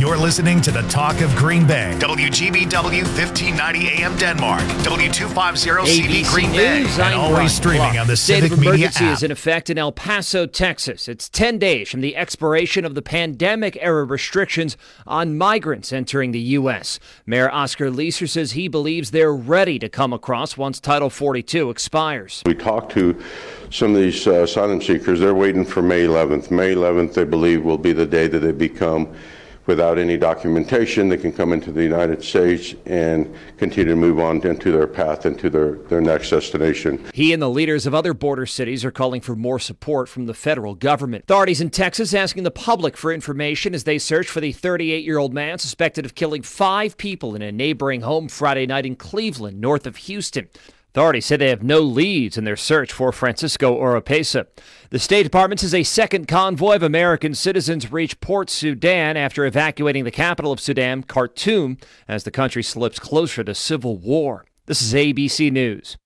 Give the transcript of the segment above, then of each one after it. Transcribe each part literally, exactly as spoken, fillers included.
You're listening to the Talk of Green Bay. W G B W fifteen ninety A M Denmark. W two fifty C B Green Bay. News, And always streaming on the Civic State of Media emergency app. is in effect in El Paso, Texas. It's ten days from the expiration of the pandemic-era restrictions on migrants entering the U S. Mayor Oscar Leeser says he believes they're ready to come across once Title forty-two expires. We talked to some of these uh, asylum seekers. They're waiting for May eleventh. May eleventh, they believe, will be the day that they become, without any documentation, they can come into the United States and continue to move on into their path, into their, their next destination. He and the leaders of other border cities are calling for more support from the federal government. Authorities in Texas asking the public for information as they search for the thirty-eight-year-old man suspected of killing five people in a neighboring home Friday night in Cleveland, north of Houston. Authorities say they have no leads in their search for Francisco Oropesa. The State Department says a second convoy of American citizens reached Port Sudan after evacuating the capital of Sudan, Khartoum, as the country slips closer to civil war. This is A B C News.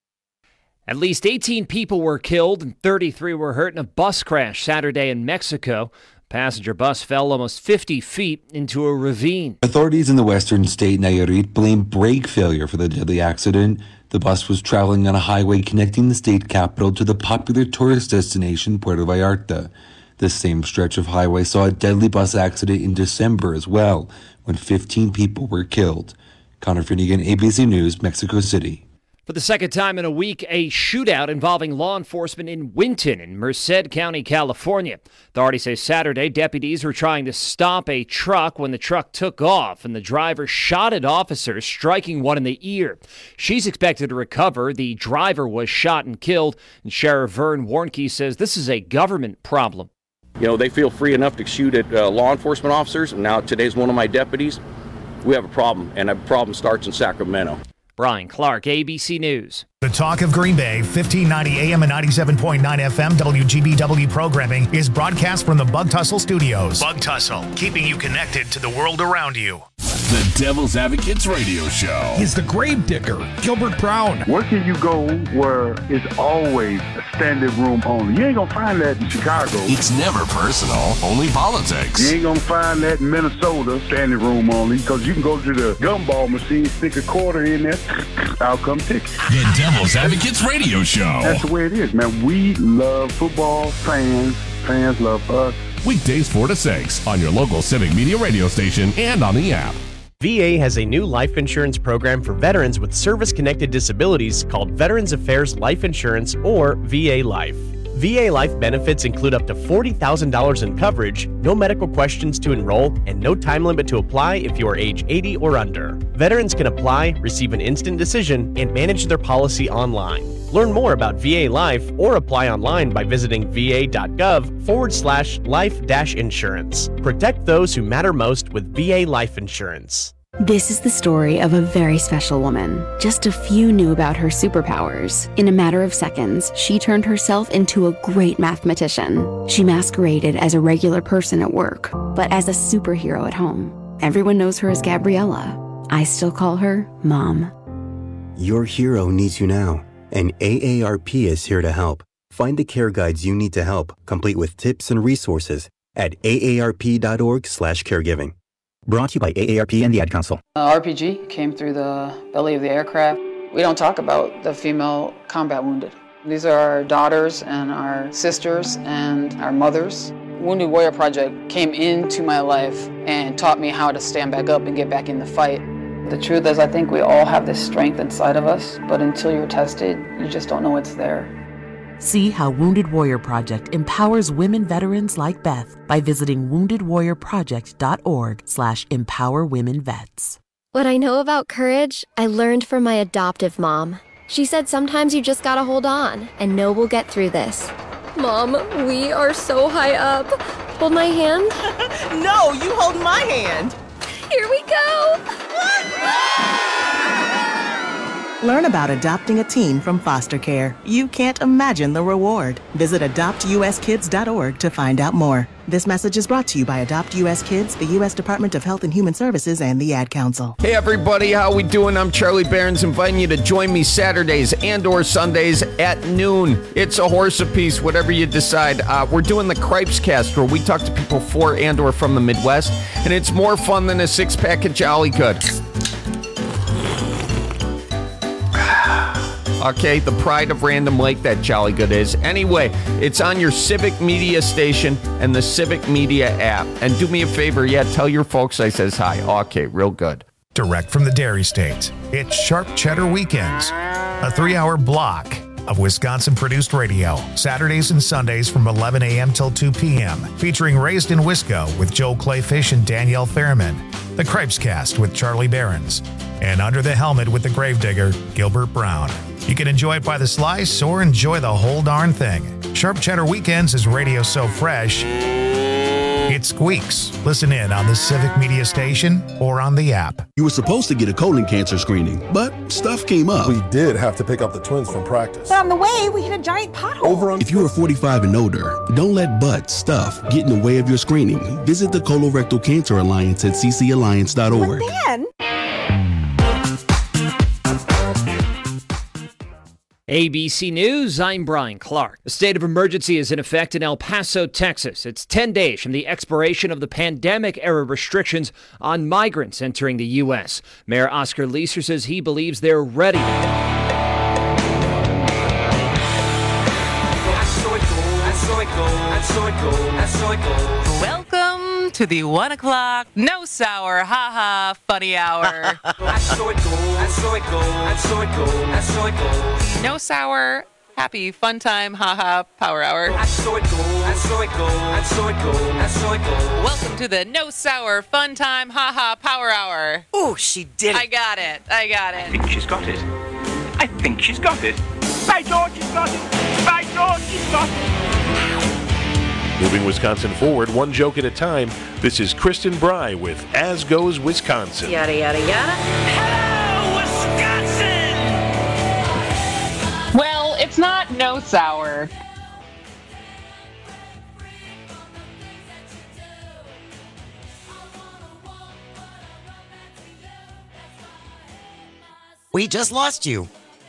At least eighteen people were killed and thirty-three were hurt in a bus crash Saturday in Mexico. A passenger bus fell almost fifty feet into a ravine. Authorities in the western state Nayarit blame brake failure for the deadly accident. The bus was traveling on a highway connecting the state capital to the popular tourist destination Puerto Vallarta. This same stretch of highway saw a deadly bus accident in December as well, when fifteen people were killed. Connor Finnegan, A B C News, Mexico City. For the second time in a week, a shootout involving law enforcement in Winton in Merced County, California. Authorities say Saturday deputies were trying to stop a truck when the truck took off and the driver shot at officers, striking one in the ear. She's expected to recover. The driver was shot and killed, and Sheriff Vern Warnke says this is a government problem. You know, they feel free enough to shoot at uh, law enforcement officers. Now today's one of my deputies. We have a problem, and a problem starts in Sacramento. Brian Clark, A B C News. The Talk of Green Bay, fifteen ninety A M and ninety-seven point nine F M W G B W programming is broadcast from the Bug Tussle Studios. Bug Tussle, keeping you connected to the world around you. The Devil's Advocates Radio Show. He's the grave digger, Gilbert Brown. Where can you go where it's always a standing room only? You ain't gonna find that in Chicago. It's never personal, only politics. You ain't gonna find that in Minnesota, standing room only, because you can go to the gumball machine, stick a quarter in there, out come tickets. The Devil's Advocates Radio Show. That's the way it is, man. We love football, fans, fans love us. Weekdays four to six on your local Civic Media radio station and on the app. V A has a new life insurance program for veterans with service-connected disabilities called Veterans Affairs Life Insurance, or V A Life. V A Life benefits include up to forty thousand dollars in coverage, no medical questions to enroll, and no time limit to apply if you are age eighty or under. Veterans can apply, receive an instant decision, and manage their policy online. Learn more about V A Life or apply online by visiting va.gov forward slash life dash insurance. Protect those who matter most with V A Life Insurance. This is the story of a very special woman. Just a few knew about her superpowers. In a matter of seconds, she turned herself into a great mathematician. She masqueraded as a regular person at work, but as a superhero at home. Everyone knows her as Gabriella. I still call her Mom. Your hero needs you now, and A A R P is here to help. Find the care guides you need to help, complete with tips and resources at aarp.org slash caregiving. Brought to you by A A R P and the Ad Council. Uh, R P G came through the belly of the aircraft. We don't talk about the female combat wounded. These are our daughters and our sisters and our mothers. Wounded Warrior Project came into my life and taught me how to stand back up and get back in the fight. The truth is, I think we all have this strength inside of us, but until you're tested, you just don't know it's there. See how Wounded Warrior Project empowers women veterans like Beth by visiting woundedwarriorproject.org slash empower women vets. What I know about courage, I learned from my adoptive mom. She said sometimes you just gotta hold on and know we'll get through this. Mom, we are so high up. Hold my hand. No, you hold my hand. Here we go. Learn about adopting a teen from foster care. You can't imagine the reward. Visit adopt u s kids dot org to find out more. This message is brought to you by Adopt U S Kids, the U S Department of Health and Human Services, and the Ad Council. Hey everybody, how we doing? I'm Charlie Behrens, inviting you to join me Saturdays and or Sundays at noon. It's a horse apiece, whatever you decide. Uh, we're doing the Cripes Cast, where we talk to people for and or from the Midwest, and it's more fun than a six-pack of Jolly Good. Okay, the pride of Random Lake, that Jolly Good is. Anyway, it's on your Civic Media station and the Civic Media app. And do me a favor, yeah, tell your folks I says hi. Okay, real good. Direct from the Dairy State, it's Sharp Cheddar Weekends, a three-hour block of Wisconsin-produced radio, Saturdays and Sundays from eleven a.m. till two p.m., featuring Raised in Wisco with Joe Clayfish and Danielle Fairman, the Cripes Cast with Charlie Behrens, and Under the Helmet with the Gravedigger, Gilbert Brown. You can enjoy it by the slice or enjoy the whole darn thing. Sharp Cheddar Weekends is radio so fresh, it squeaks. Listen in on the Civic Media station or on the app. You were supposed to get a colon cancer screening, but stuff came up. We did have to pick up the twins from practice. But on the way, we hit a giant pothole. Over on- if you are forty-five and older, don't let butt, stuff get in the way of your screening. Visit the Colorectal Cancer Alliance at c c alliance dot org. But then... A B C News, I'm Brian Clark. A state of emergency is in effect in El Paso, Texas. It's ten days from the expiration of the pandemic-era restrictions on migrants entering the U S. Mayor Oscar Leeser says he believes they're ready. Welcome to the one o'clock no sour haha funny hour. No sour happy fun time haha power hour. Welcome to the no sour fun time haha power hour. Oh, she did it. I got it. I got it. I think she's got it. I think she's got it. By George, she's got it. By George, she's got it. Moving Wisconsin forward, one joke at a time. This is Kristen Bry with As Goes Wisconsin. Yada, yada, yada. Hello, Wisconsin! Well, it's not no sour. We just lost you.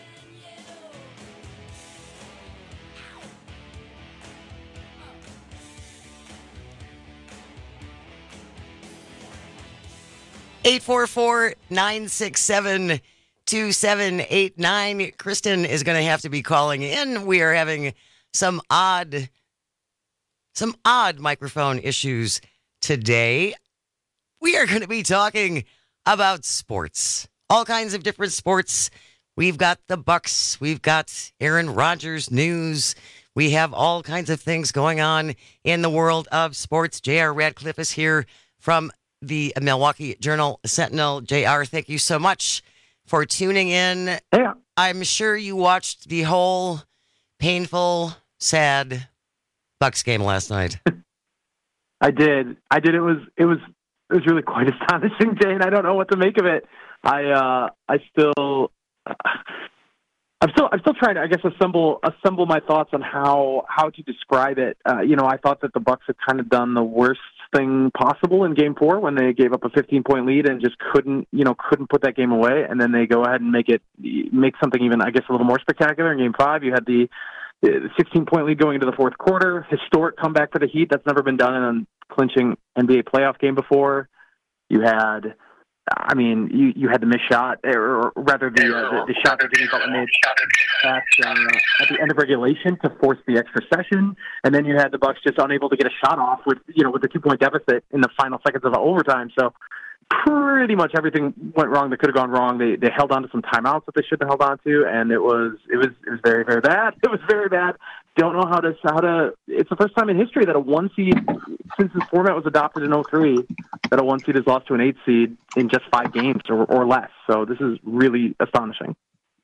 eight four four, nine six seven, two seven eight nine. Kristen is going to have to be calling in. We are having some odd, some odd microphone issues today. We are going to be talking about sports, all kinds of different sports. We've got the Bucks. We've got Aaron Rodgers news. We have all kinds of things going on in the world of sports. J R Radcliffe is here from the Milwaukee Journal Sentinel. J R, thank you so much for tuning in. Yeah. I'm sure you watched the whole painful, sad Bucks game last night. I did. I did. It was. It was. It was really quite astonishing, Jane. I don't know what to make of it. I. Uh, I still. Uh, I'm still. I'm still trying to, I guess, assemble assemble my thoughts on how how to describe it. Uh, you know, I thought that the Bucks had kind of done the worst thing possible in Game Four when they gave up a fifteen point lead and just couldn't, you know, couldn't put that game away. And then they go ahead and make it make something even, I guess, a little more spectacular in Game Five. You had the sixteen point lead going into the fourth quarter, historic comeback for the Heat. That's never been done in a clinching N B A playoff game before. You had, I mean, you, you had the missed shot, or rather the uh, the, the shot that Jimmy Butler made at, uh, at the end of regulation to force the extra session, and then you had the Bucks just unable to get a shot off with, you know, with the two point deficit in the final seconds of the overtime. So pretty much everything went wrong that could have gone wrong. They they held on to some timeouts that they shouldn't have held on to, and it was it was it was very very bad. It was very bad. Don't know how to how to. It's the first time in history that a one seed, since this format was adopted in oh three, that a one seed has lost to an eight seed in just five games or, or less. So this is really astonishing.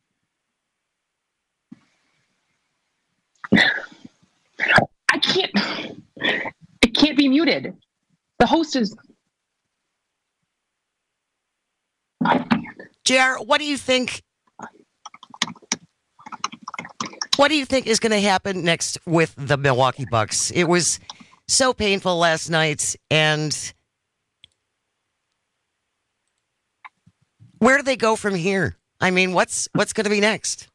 I can't. It can't be muted. The host is. J R, what do you think? What do you think is going to happen next with the Milwaukee Bucks? It was so painful last night. And where do they go from here? I mean, what's what's going to be next?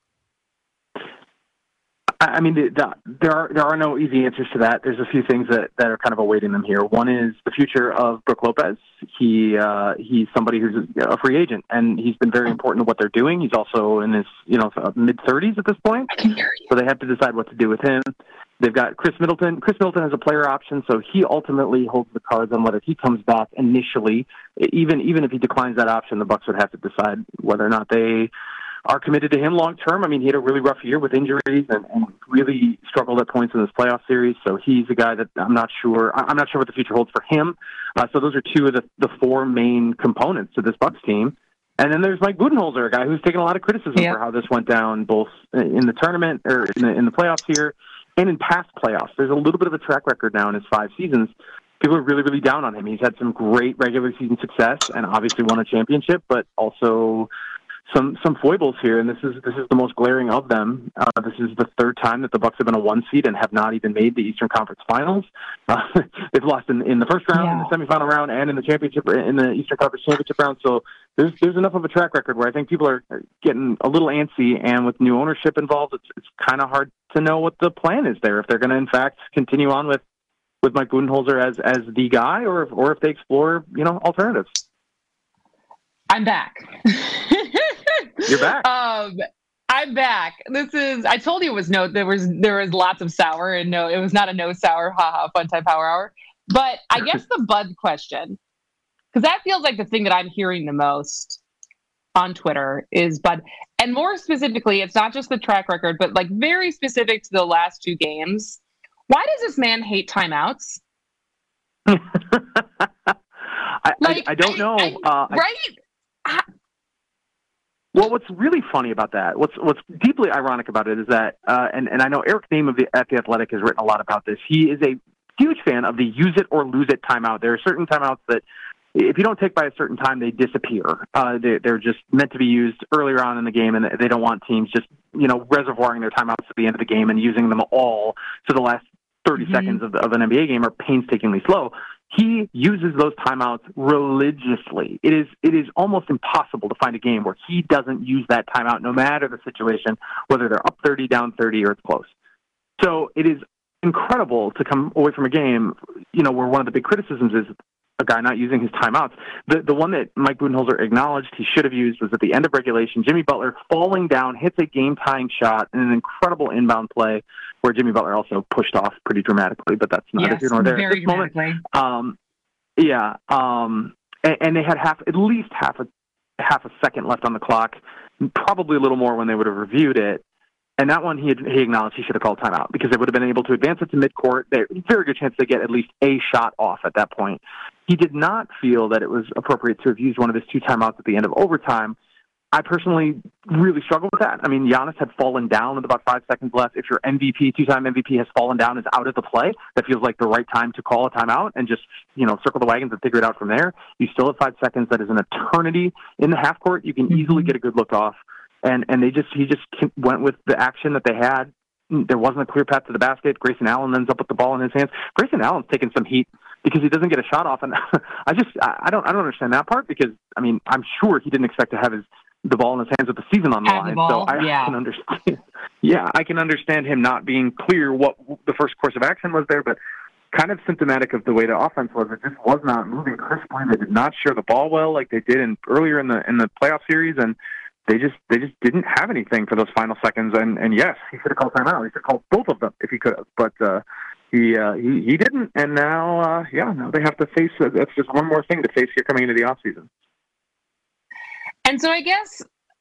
I mean, the, the, there are there are no easy answers to that. There's a few things that, that are kind of awaiting them here. One is the future of Brook Lopez. He uh, he's somebody who's a free agent, and he's been very important to what they're doing. He's also in his you know mid thirties at this point, so they have to decide what to do with him. They've got Chris Middleton. Chris Middleton has a player option, so he ultimately holds the cards on whether he comes back initially. Even even if he declines that option, the Bucks would have to decide whether or not they are committed to him long term. I mean, he had a really rough year with injuries and, and really struggled at points in this playoff series. So he's a guy that I'm not sure. I'm not sure what the future holds for him. Uh, so those are two of the, the four main components to this Bucks team. And then there's Mike Budenholzer, a guy who's taken a lot of criticism yeah. for how this went down, both in the tournament or in the, in the playoffs here and in past playoffs. There's a little bit of a track record now in his five seasons. People are really, really down on him. He's had some great regular season success and obviously won a championship, but also some some foibles here, and this is this is the most glaring of them. Uh, this is the third time that the Bucks have been a one seed and have not even made the Eastern Conference Finals. Uh, they've lost in, in the first round, yeah. in the semifinal round, and in the championship in the Eastern Conference championship round. So there's there's enough of a track record where I think people are getting a little antsy, and with new ownership involved, it's it's kind of hard to know what the plan is there. If they're going to in fact continue on with, with Mike Budenholzer as as the guy, or if, or if they explore you know alternatives. I'm back. You're back. Um, I'm back. This is. I told you it was no. There was there was lots of sour, and no, it was not a no sour. Haha, fun time power hour. But I guess the Bud question, because that feels like the thing that I'm hearing the most on Twitter is Bud, and more specifically, it's not just the track record, but like very specific to the last two games. Why does this man hate timeouts? I, like, I I don't know. I, I, uh, right. I, Well, what's really funny about that, what's what's deeply ironic about it is that, uh, and, and I know Eric Nehm of the, at The Athletic has written a lot about this. He is a huge fan of the use it or lose it timeout. There are certain timeouts that if you don't take by a certain time, they disappear. Uh, they, they're just meant to be used earlier on in the game, and they don't want teams just, you know, reservoiring their timeouts at the end of the game and using them all to the last thirty mm-hmm. seconds of, the, of an N B A game are painstakingly slow. He uses those timeouts religiously. It is it is almost impossible to find a game where he doesn't use that timeout, no matter the situation, whether they're up thirty, down thirty, or it's close. So it is incredible to come away from a game, you know, where one of the big criticisms is a guy not using his timeouts. The the one that Mike Budenholzer acknowledged he should have used was at the end of regulation. Jimmy Butler falling down, hits a game-tying shot in an incredible inbound play where Jimmy Butler also pushed off pretty dramatically, but that's not yes, here nor there. Very at this moment, um, yeah, um, and, and they had half, at least half a half a second left on the clock, probably a little more when they would have reviewed it. And that one, he had, he acknowledged he should have called timeout because they would have been able to advance it to midcourt. There's a very good chance they get at least a shot off at that point. He did not feel that it was appropriate to have used one of his two timeouts at the end of overtime. I personally really struggle with that. I mean, Giannis had fallen down with about five seconds left. If your M V P, two-time M V P, has fallen down, is out of the play, that feels like the right time to call a timeout and just, you know, circle the wagons and figure it out from there. You still have five seconds. That is an eternity in the half court. You can mm-hmm. easily get a good look off. And and they just he just went with the action that they had. There wasn't a clear path to the basket. Grayson Allen ends up with the ball in his hands. Grayson Allen's taking some heat because he doesn't get a shot off, and I just I don't I don't understand that part because I mean I'm sure he didn't expect to have his the ball in his hands with the season on the have line. The so I yeah. can understand. Yeah, I can understand him not being clear what the first course of action was there, but kind of symptomatic of the way the offense was. It just was not moving crisply. They did not share the ball well like they did in earlier in the in the playoff series, and They just they just didn't have anything for those final seconds, and, and yes, he should have called timeout. He should have called both of them if he could have, but uh, he, uh, he he didn't. And now, uh, yeah, now they have to face. Uh, that's just one more thing to face here coming into the off season. And so, I guess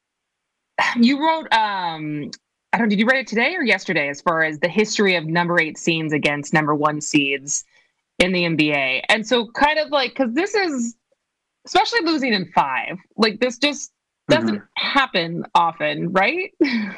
you wrote. Um, I don't. Did you write it today or yesterday? As far as the history of number eight seeds against number one seeds in the N B A, and so kind of like because this is especially losing in five. Like this just. Doesn't mm-hmm. happen often, right?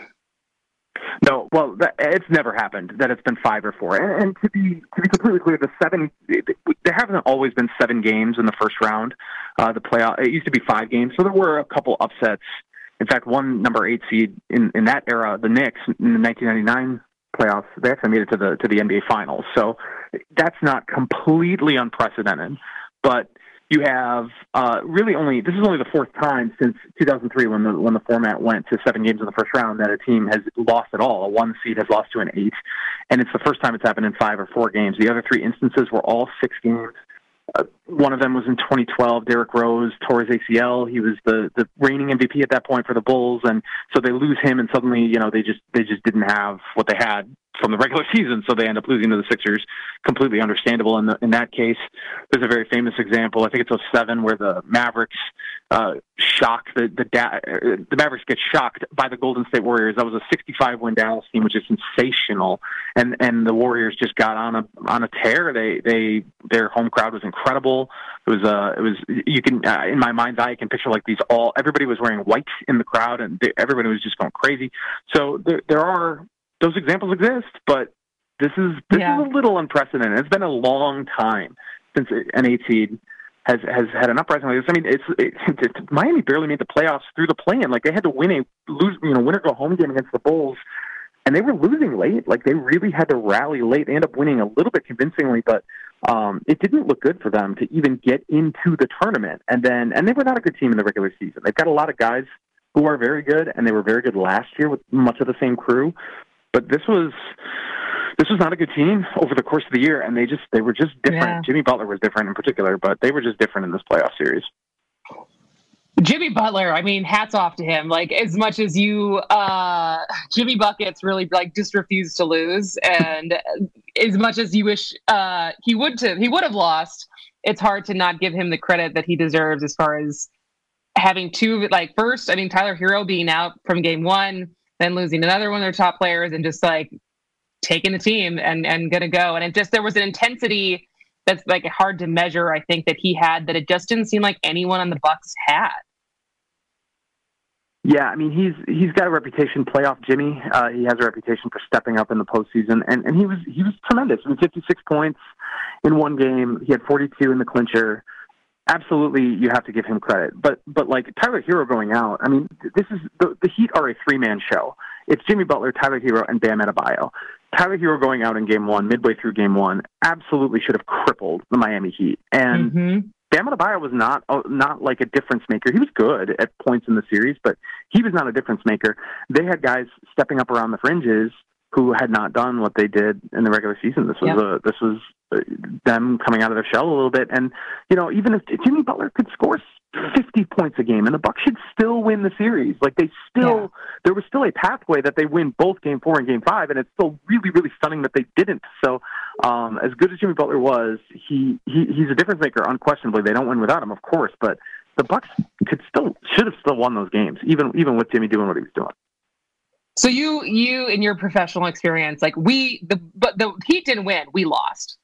No, well, that, it's never happened that it's been five or four. And, and to be to be completely clear, the seven there haven't always been seven games in the first round. Uh, the playoff it used to be five games, so there were a couple upsets. In fact, one number eight seed in, in that era, the Knicks in the nineteen ninety-nine playoffs, they actually made it to the to the N B A Finals. So that's not completely unprecedented, but you have uh, really only this is only the fourth time since two thousand three when the when the format went to seven games in the first round that a team has lost at all. A one seed has lost to an eight, and it's the first time it's happened in five or four games. The other three instances were all six games. Uh, one of them was in twenty twelve. Derrick Rose tore his A C L. He was the, the reigning M V P at that point for the Bulls, and so they lose him, and suddenly, you know, they just they just didn't have what they had from the regular season, so they end up losing to the Sixers. Completely understandable in the, in that case. There's a very famous example. I think it's oh seven where the Mavericks uh, shock the the, da- the Mavericks get shocked by the Golden State Warriors. That was a sixty-five win Dallas team, which is sensational, and and the Warriors just got on a on a tear. They they their home crowd was incredible. It was uh it was you can uh, in my mind's eye I can picture like these all everybody was wearing white in the crowd, and they, everybody was just going crazy. So there there are. Those examples exist, but this is this yeah. is a little unprecedented. It's been a long time since an eight seed has has had an uprising like this. I mean, it's it, it, Miami barely made the playoffs through the play-in. Like they had to win a lose, you know, win or go home game against the Bulls, and they were losing late. Like they really had to rally late. They ended up winning a little bit convincingly, but um, it didn't look good for them to even get into the tournament. And then and they were not a good team in the regular season. They've got a lot of guys who are very good, and they were very good last year with much of the same crew. But this was this was not a good team over the course of the year, and they just they were just different. Yeah. Jimmy Butler was different in particular, but they were just different in this playoff series. Jimmy Butler, I mean, hats off to him. Like as much as you, uh, Jimmy Buckets really like just refused to lose, and as much as you wish uh, he would to he would have lost, it's hard to not give him the credit that he deserves as far as having two like first. I mean, Tyler Hero being out from game one. Then losing another one of their top players and just like taking the team and, and gonna go. And it just, there was an intensity that's like hard to measure. I think that he had that it just didn't seem like anyone on the Bucks had. Yeah. I mean, he's, he's got a reputation, playoff Jimmy. Uh, he has a reputation for stepping up in the postseason, and, and he was, he was tremendous. I mean, fifty-six points in one game. He had forty-two in the clincher. Absolutely, you have to give him credit. But but like Tyler Hero going out, I mean, this is the, the Heat are a three-man show. It's Jimmy Butler, Tyler Hero, and Bam Adebayo. Tyler Hero going out in game one, midway through game one, absolutely should have crippled the Miami Heat. And mm-hmm. Bam Adebayo was not uh, not like a difference maker. He was good at points in the series, but he was not a difference maker. They had guys stepping up around the fringes who had not done what they did in the regular season. This was yep. a, this was them coming out of their shell a little bit. And, you know, even if Jimmy Butler could score fifty points a game and the Bucks should still win the series, like they still, yeah. there was still a pathway that they win both game four and game five. And it's still really, really stunning that they didn't. So um, as good as Jimmy Butler was, he, he he's a difference maker, unquestionably. They don't win without him, of course, but the Bucks could still, should have still won those games, even, even with Jimmy doing what he was doing. So you, you in your professional experience, like we, the, but the Heat didn't win, we lost.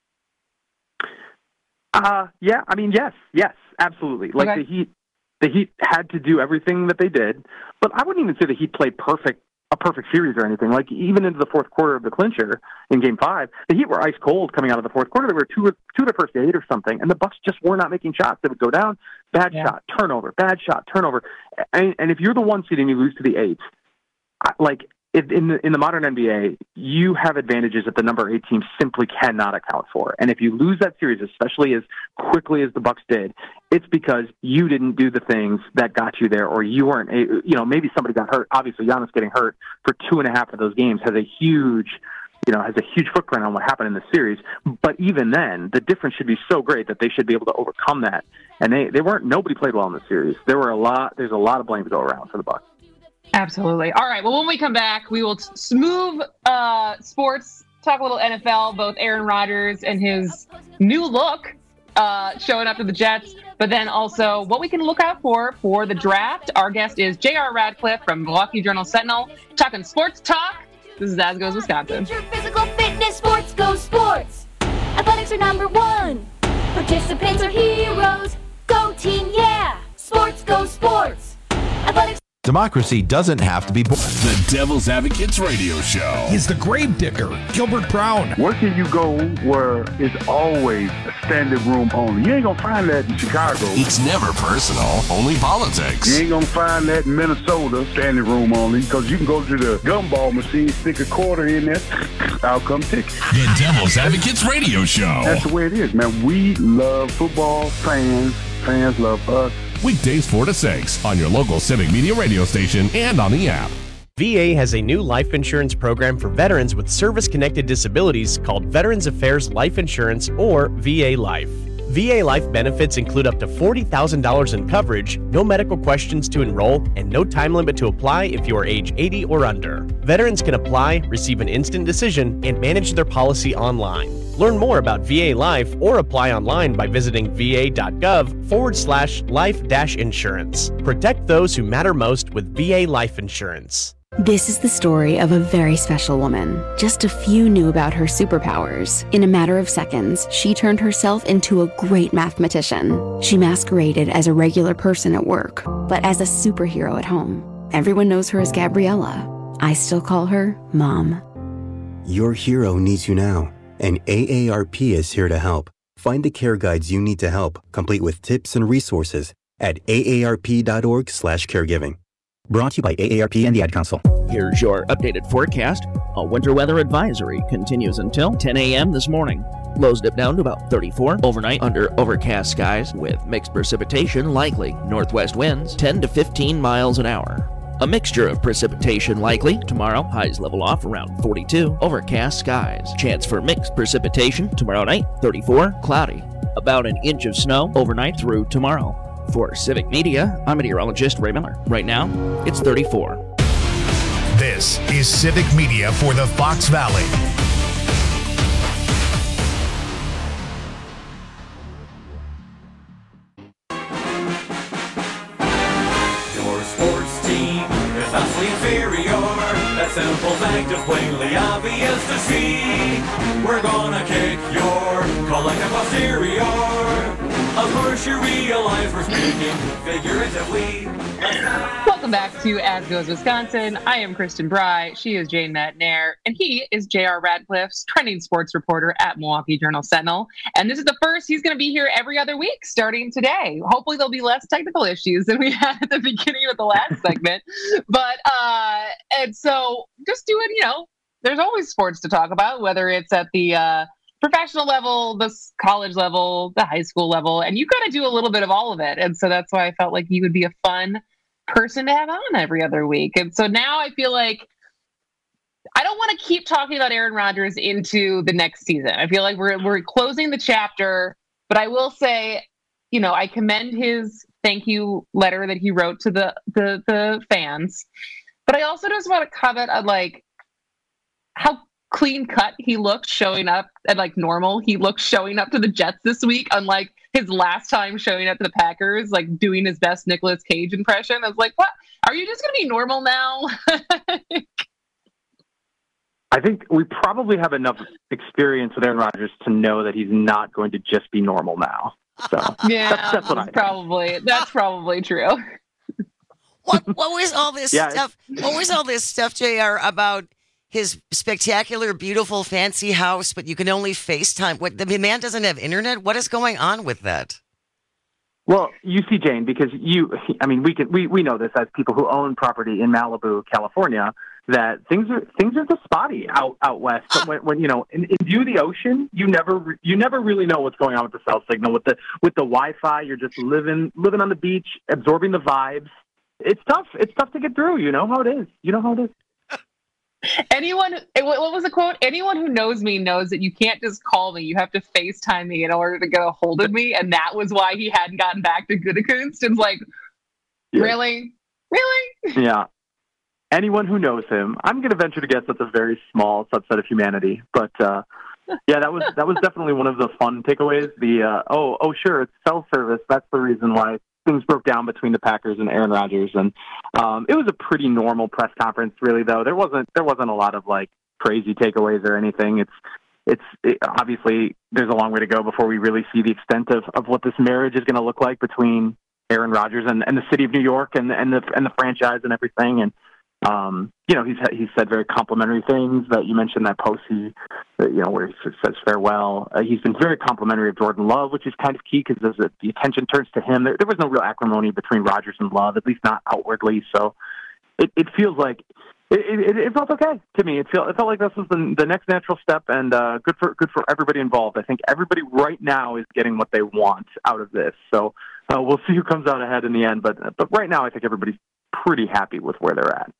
Uh, yeah, I mean, yes, yes, absolutely. Like okay. the Heat, the Heat had to do everything that they did, but I wouldn't even say the Heat played perfect, a perfect series or anything. Like even into the fourth quarter of the clincher in Game Five, the Heat were ice cold coming out of the fourth quarter. They were two, two of the first eight or something, and the Bucks just were not making shots. They would go down, bad yeah. shot, turnover, bad shot, turnover, and, and if you're the one seed and you lose to the eight, like. If in the in the modern N B A, you have advantages that the number eight team simply cannot account for. And if you lose that series, especially as quickly as the Bucks did, it's because you didn't do the things that got you there, or you weren't. A, you know, maybe somebody got hurt. Obviously, Giannis getting hurt for two and a half of those games has a huge, you know, has a huge footprint on what happened in the series. But even then, the difference should be so great that they should be able to overcome that. And they they weren't. Nobody played well in the series. There were a lot. There's a lot of blame to go around for the Bucks. Absolutely. All right. Well, when we come back, we will t- smooth uh, sports, talk a little N F L, both Aaron Rodgers and his new look uh, showing up to the Jets, but then also what we can look out for for the draft. Our guest is J R Radcliffe from Milwaukee Journal-Sentinel, talking sports talk. This is As Goes Wisconsin. Physical fitness, sports go sports. Athletics are number one. Participants are heroes. Go team, yeah. Sports go sports. Athletics. Democracy doesn't have to be boring. The Devil's Advocates Radio Show. He's the grave digger, Gilbert Brown. Where can you go where it's always a standing room only? You ain't gonna find that in Chicago. It's never personal, only politics. You ain't gonna find that in Minnesota, standing room only, because you can go to the gumball machine, stick a quarter in there, out come ticket. The Devil's Advocates Radio Show. That's the way it is, man. We love football, fans, fans love us. Weekdays four to six on your local Civic Media radio station and on the app. V A has a new life insurance program for veterans with service-connected disabilities called Veterans Affairs Life Insurance, or V A Life. V A Life benefits include up to forty thousand dollars in coverage, no medical questions to enroll, and no time limit to apply if you are age eighty or under. Veterans can apply, receive an instant decision, and manage their policy online. Learn more about V A Life or apply online by visiting va.gov forward slash life dash insurance. Protect those who matter most with V A Life Insurance. This is the story of a very special woman. Just a few knew about her superpowers. In a matter of seconds, she turned herself into a great mathematician. She masqueraded as a regular person at work, but as a superhero at home. Everyone knows her as Gabriella. I still call her Mom. Your hero needs you now, and A A R P is here to help. Find the care guides you need to help, complete with tips and resources at aarp.org slash caregiving. Brought to you by A A R P and the Ad Council. Here's your updated forecast. A winter weather advisory continues until ten a.m. this morning. Lows dip down to about thirty-four. Overnight under overcast skies with mixed precipitation likely. Northwest winds ten to fifteen miles an hour. A mixture of precipitation likely. Tomorrow, highs level off around forty-two. Overcast skies. Chance for mixed precipitation tomorrow night, thirty-four. Cloudy. About an inch of snow overnight through tomorrow. For Civic Media, I'm meteorologist Ray Miller. Right now, it's thirty-four. This is Civic Media for the Fox Valley. Your sports team is vastly inferior. That simple fact is plainly obvious to see. We're gonna kick your collective posterior. Of course you realize we're speaking figuratively. Welcome back to As Goes Wisconsin. I am Kristen Bry. She is Jane Nair. And he is J R Radcliffe's trending sports reporter at Milwaukee Journal-Sentinel. And this is the first. He's going to be here every other week starting today. Hopefully there'll be less technical issues than we had at the beginning of the last segment. But, uh, and so just doing, you know, there's always sports to talk about, whether it's at the, uh, professional level, the college level, the high school level, and you got to do a little bit of all of it. And so that's why I felt like you would be a fun person to have on every other week. And so now I feel like I don't want to keep talking about Aaron Rodgers into the next season. I feel like we're we're closing the chapter, but I will say, you know, I commend his thank you letter that he wrote to the the, the fans. But I also just want to comment on like how clean cut he looked showing up and like normal he looked showing up to the Jets this week, unlike his last time showing up to the Packers, like doing his best Nicolas Cage impression. I was like, what? Are you just gonna be normal now? I think we probably have enough experience with Aaron Rodgers to know that he's not going to just be normal now. So yeah, that's, that's what I think. probably that's probably true. What what was all this Yeah, stuff? What was all this stuff, J R, about his spectacular, beautiful, fancy house, but you can only FaceTime? What, the man doesn't have internet? What is going on with that? Well, you see, Jane, because you, I mean, we can, we, we know this as people who own property in Malibu, California, that things are, things are just spotty out, out west. But when, when, you know, in, in view of the ocean, you never, you never really know what's going on with the cell signal, with the, with the Wi-Fi. You're just living, living on the beach, absorbing the vibes. It's tough. It's tough to get through. You know how it is. You know how it is. Anyone, what was the quote? Anyone who knows me knows that you can't just call me. You have to FaceTime me in order to get a hold of me. And that was why he hadn't gotten back to Gutekunst. And like, Yeah. really? Really? Yeah. Anyone who knows him, I'm going to venture to guess that's a very small subset of humanity. But uh, yeah, that was that was definitely one of the fun takeaways. The uh, oh oh sure, it's cell service. That's the reason why things broke down between the Packers and Aaron Rodgers. And um, it was a pretty normal press conference, really. Though there wasn't there wasn't a lot of like crazy takeaways or anything. It's it's it, obviously there's a long way to go before we really see the extent of, of what this marriage is going to look like between Aaron Rodgers and, and the city of New York and and the and the franchise and everything. And um, you know, he's he's said very complimentary things. That you mentioned that post he, you know, where he says farewell. Uh, he's been very complimentary of Jordan Love, which is kind of key because the, the attention turns to him. There, there was no real acrimony between Rodgers and Love, at least not outwardly. So it, it feels like. It, it, it felt okay to me. It felt it felt like this was the, the next natural step, and uh, good for good for everybody involved. I think everybody right now is getting what they want out of this. So uh, we'll see who comes out ahead in the end. But but right now, I think everybody's pretty happy with where they're at.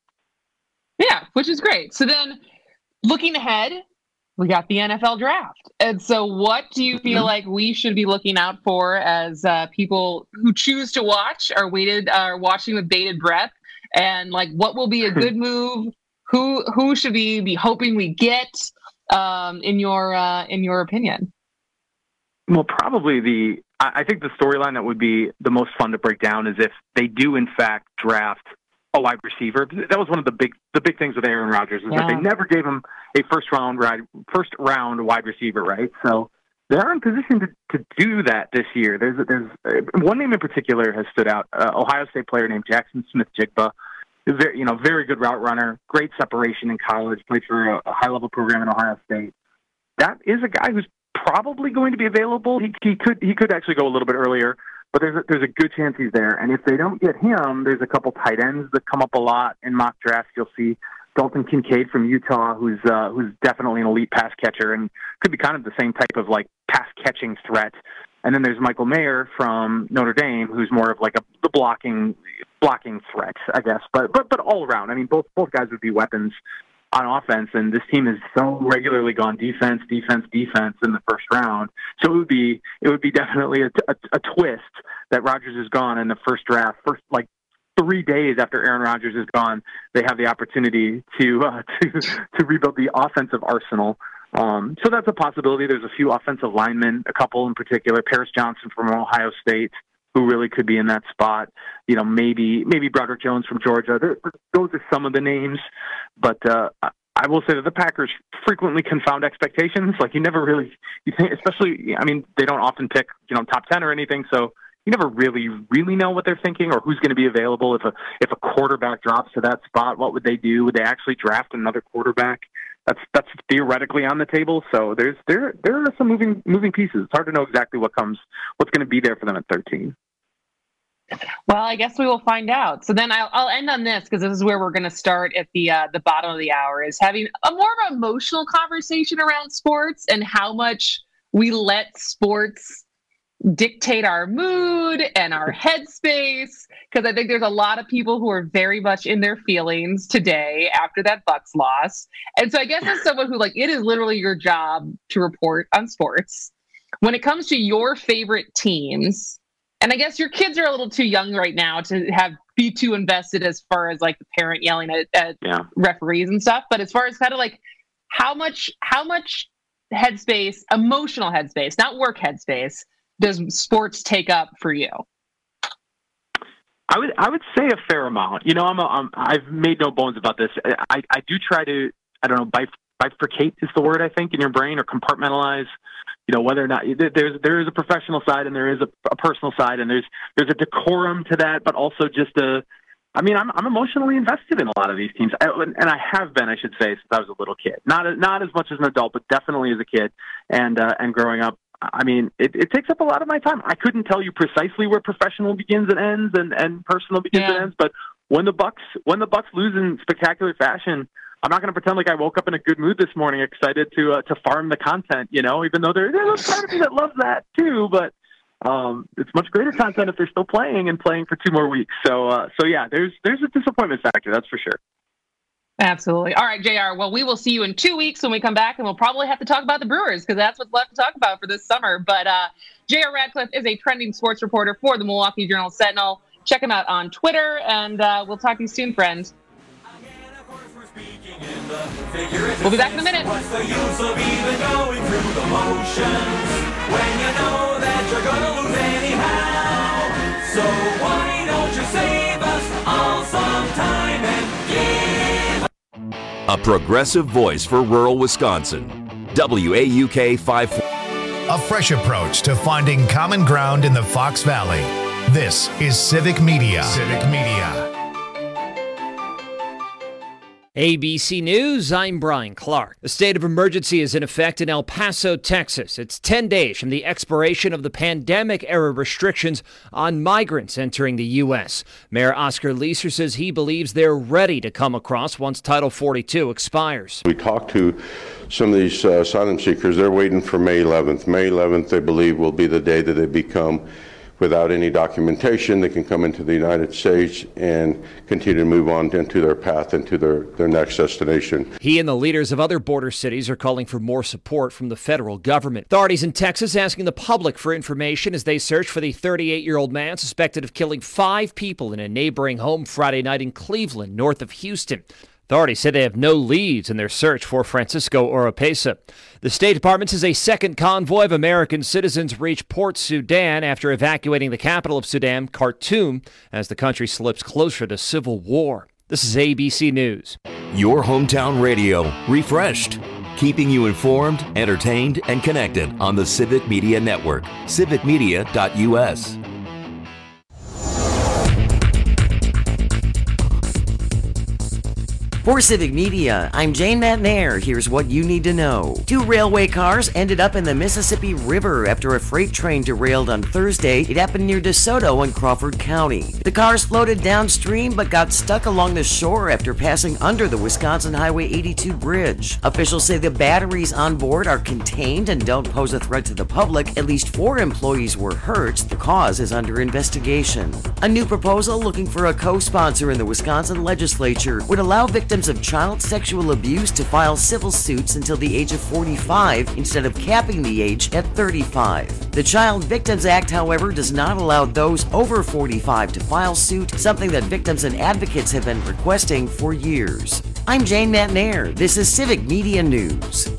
Yeah, which is great. So then, looking ahead, we got the N F L draft, and so what do you feel mm-hmm. like we should be looking out for as uh, people who choose to watch, are waited, are watching with bated breath? And like, what will be a good move? Who who should we be hoping we get? Um, in your uh, in your opinion? Well, probably the. I think the storyline that would be the most fun to break down is if they do in fact draft a wide receiver. That was one of the big the big things with Aaron Rodgers is yeah. that they never gave him a first round ride, first round wide receiver, right? So they're in position to, to do that this year. There's there's uh, one name in particular has stood out. Uh, Ohio State player named Jackson Smith-Jigba, very you know very good route runner, great separation in college, played for a, a high level program in Ohio State. That is a guy who's probably going to be available. He, he could he could actually go a little bit earlier, but there's a, there's a good chance he's there. And if they don't get him, there's a couple tight ends that come up a lot in mock drafts. You'll see Dalton Kincaid from Utah, who's uh, who's definitely an elite pass catcher and could be kind of the same type of like pass catching threat. And then there's Michael Mayer from Notre Dame, who's more of like a the blocking blocking threat, I guess. But but but all around, I mean, both both guys would be weapons on offense. And this team has so regularly gone defense, defense, defense in the first round. So it would be it would be definitely a, a, a twist that Rodgers is gone in the first draft, first like. Three days after Aaron Rodgers is gone, they have the opportunity to uh, to to rebuild the offensive arsenal. Um, so that's a possibility. There's a few offensive linemen, a couple in particular, Paris Johnson from Ohio State, who really could be in that spot. You know, maybe maybe Broderick Jones from Georgia. There, those are some of the names, but uh, I will say that the Packers frequently confound expectations. Like you never really, you think, especially, I mean, they don't often pick you know top ten or anything, so. You never really, really know what they're thinking or who's going to be available. If a if a quarterback drops to that spot, what would they do? Would they actually draft another quarterback? That's that's theoretically on the table. So there's there there are some moving moving pieces. It's hard to know exactly what comes what's going to be there for them at thirteen. Well, I guess we will find out. So then I'll, I'll end on this because this is where we're going to start at the uh, the bottom of the hour, is having a more of an emotional conversation around sports and how much we let sports dictate our mood and our headspace, because I think there's a lot of people who are very much in their feelings today after that Bucs loss. And so I guess as someone who, like, it is literally your job to report on sports, when it comes to your favorite teams, and I guess your kids are a little too young right now to have be too invested as far as like the parent yelling at, at yeah. referees and stuff, but as far as kind of like how much how much headspace, emotional headspace, not work headspace, does sports take up for you? I would I would say a fair amount. You know, I'm, a, I'm I've made no bones about this. I, I do try to I don't know bif- bifurcate is the word I think in your brain, or compartmentalize. You know, whether or not there's there is a professional side and there is a, a personal side, and there's there's a decorum to that, but also just a. I mean, I'm I'm emotionally invested in a lot of these teams, I, and I have been, I should say, since I was a little kid. Not not as much as an adult, but definitely as a kid, and uh, and growing up. I mean, it, it takes up a lot of my time. I couldn't tell you precisely where professional begins and ends, and, and personal begins yeah. and ends. But when the Bucs when the Bucs lose in spectacular fashion, I'm not going to pretend like I woke up in a good mood this morning, excited to uh, to farm the content. You know, even though there, there's a part of me that loves that too. But um, it's much greater content if they're still playing and playing for two more weeks. So uh, so yeah, there's there's a disappointment factor, that's for sure. Absolutely. All right, J R. Well, we will see you in two weeks when we come back, and we'll probably have to talk about the Brewers because that's what's left to talk about for this summer. But uh, J R. Radcliffe is a trending sports reporter for the Milwaukee Journal-Sentinel. Check him out on Twitter, and uh, we'll talk to you soon, friends. We'll be back in a minute. What's the use of even going through the motions when you know that you're going to lose anyhow? So why don't you save us all some time and give? A progressive voice for rural Wisconsin. W A U K five. A fresh approach to finding common ground in the Fox Valley. This is Civic Media. Civic Media. A B C News, I'm Brian Clark. The state of emergency is in effect in El Paso, Texas. It's ten days from the expiration of the pandemic-era restrictions on migrants entering the U S. Mayor Oscar Leeser says he believes they're ready to come across once Title forty-two expires. We talked to some of these uh, asylum seekers. They're waiting for May eleventh. May eleventh, they believe, will be the day that they become, without any documentation, they can come into the United States and continue to move on into their path into their, their next destination. He and the leaders of other border cities are calling for more support from the federal government. Authorities in Texas asking the public for information as they search for the thirty-eight-year-old man suspected of killing five people in a neighboring home Friday night in Cleveland, north of Houston. Authorities say they have no leads in their search for Francisco Oropesa. The State Department says a second convoy of American citizens reached Port Sudan after evacuating the capital of Sudan, Khartoum, as the country slips closer to civil war. This is A B C News. Your hometown radio, refreshed, keeping you informed, entertained, and connected on the Civic Media Network, civic media dot U S. For Civic Media, I'm Jane Matnair. Here's what you need to know. Two railway cars ended up in the Mississippi River after a freight train derailed on Thursday. It happened near DeSoto in Crawford County. The cars floated downstream but got stuck along the shore after passing under the Wisconsin Highway eighty-two bridge. Officials say the batteries on board are contained and don't pose a threat to the public. At least four employees were hurt. The cause is under investigation. A new proposal looking for a co-sponsor in the Wisconsin legislature would allow victims of child sexual abuse to file civil suits until the age of forty-five instead of capping the age at thirty-five. The Child Victims Act, however, does not allow those over forty-five to file suit, something that victims and advocates have been requesting for years. I'm Jane Matnair. This is Civic Media News.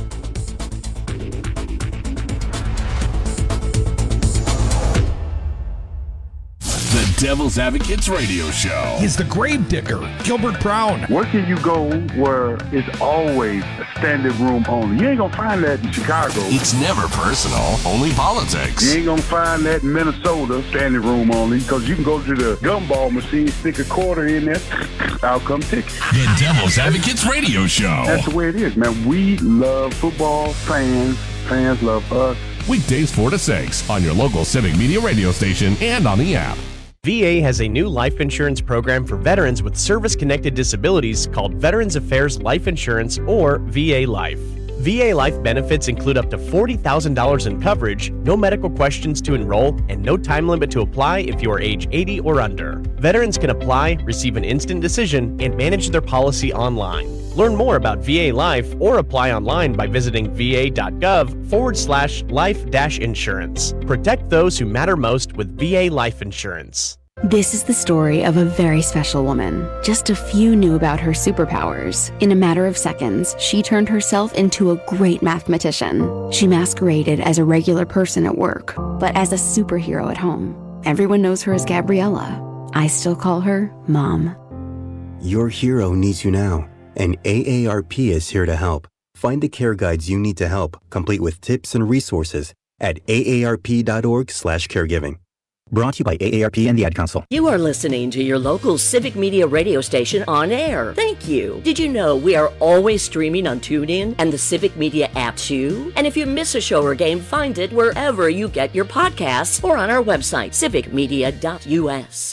The Devil's Advocates Radio Show. He's the grave digger, Gilbert Brown. Where can you go where it's always a standing room only? You ain't gonna find that in Chicago. It's never personal, only politics. You ain't gonna find that in Minnesota, standing room only, because you can go to the gumball machine, stick a quarter in there, out come tickets. The Devil's Advocates Radio Show. That's the way it is, man. We love football, fans, fans love us. Weekdays four to six on your local Civic Media radio station and on the app. V A has a new life insurance program for veterans with service-connected disabilities called Veterans Affairs Life Insurance, or V A Life. V A Life benefits include up to forty thousand dollars in coverage, no medical questions to enroll, and no time limit to apply if you are age eighty or under. Veterans can apply, receive an instant decision, and manage their policy online. Learn more about V A Life or apply online by visiting va.gov forward slash life dash insurance. Protect those who matter most with V A Life Insurance. This is the story of a very special woman. Just a few knew about her superpowers. In a matter of seconds, she turned herself into a great mathematician. She masqueraded as a regular person at work, but as a superhero at home. Everyone knows her as Gabriella. I still call her Mom. Your hero needs you now, and A A R P is here to help. Find the care guides you need to help, complete with tips and resources at aarp.org slash caregiving. Brought to you by A A R P and the Ad Council. You are listening to your local Civic Media radio station on air. Thank you. Did you know we are always streaming on TuneIn and the Civic Media app too? And if you miss a show or game, find it wherever you get your podcasts or on our website, civic media dot U S.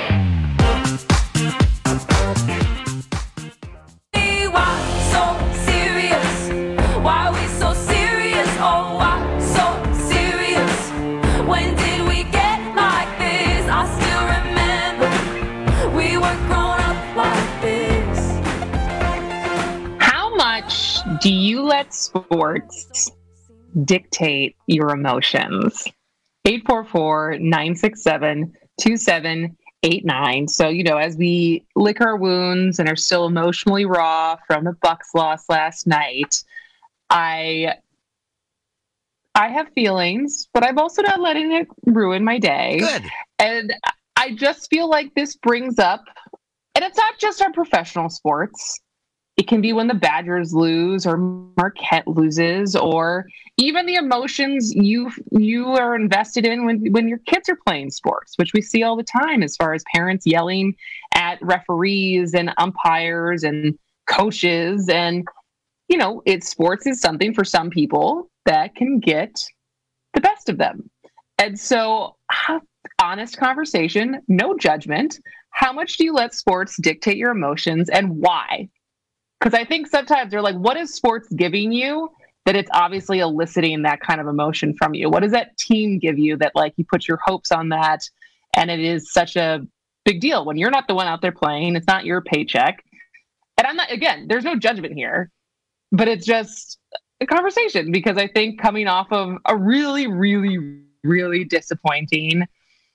Do you let sports dictate your emotions? eight four four, nine six seven, two seven eight nine. So, you know, as we lick our wounds and are still emotionally raw from the Bucks loss last night, I I have feelings, but I'm also not letting it ruin my day. Good. And I just feel like this brings up, and it's not just our professional sports, it can be when the Badgers lose or Marquette loses, or even the emotions you you are invested in when, when your kids are playing sports, which we see all the time as far as parents yelling at referees and umpires and coaches. And, you know, it's sports is something for some people that can get the best of them. And so, honest conversation, no judgment. How much do you let sports dictate your emotions, and why? Because I think sometimes they're like, what is sports giving you that it's obviously eliciting that kind of emotion from you? What does that team give you that, like, you put your hopes on that, and it is such a big deal when you're not the one out there playing? It's not your paycheck. And I'm not, again, there's no judgment here, but it's just a conversation, because I think coming off of a really, really, really disappointing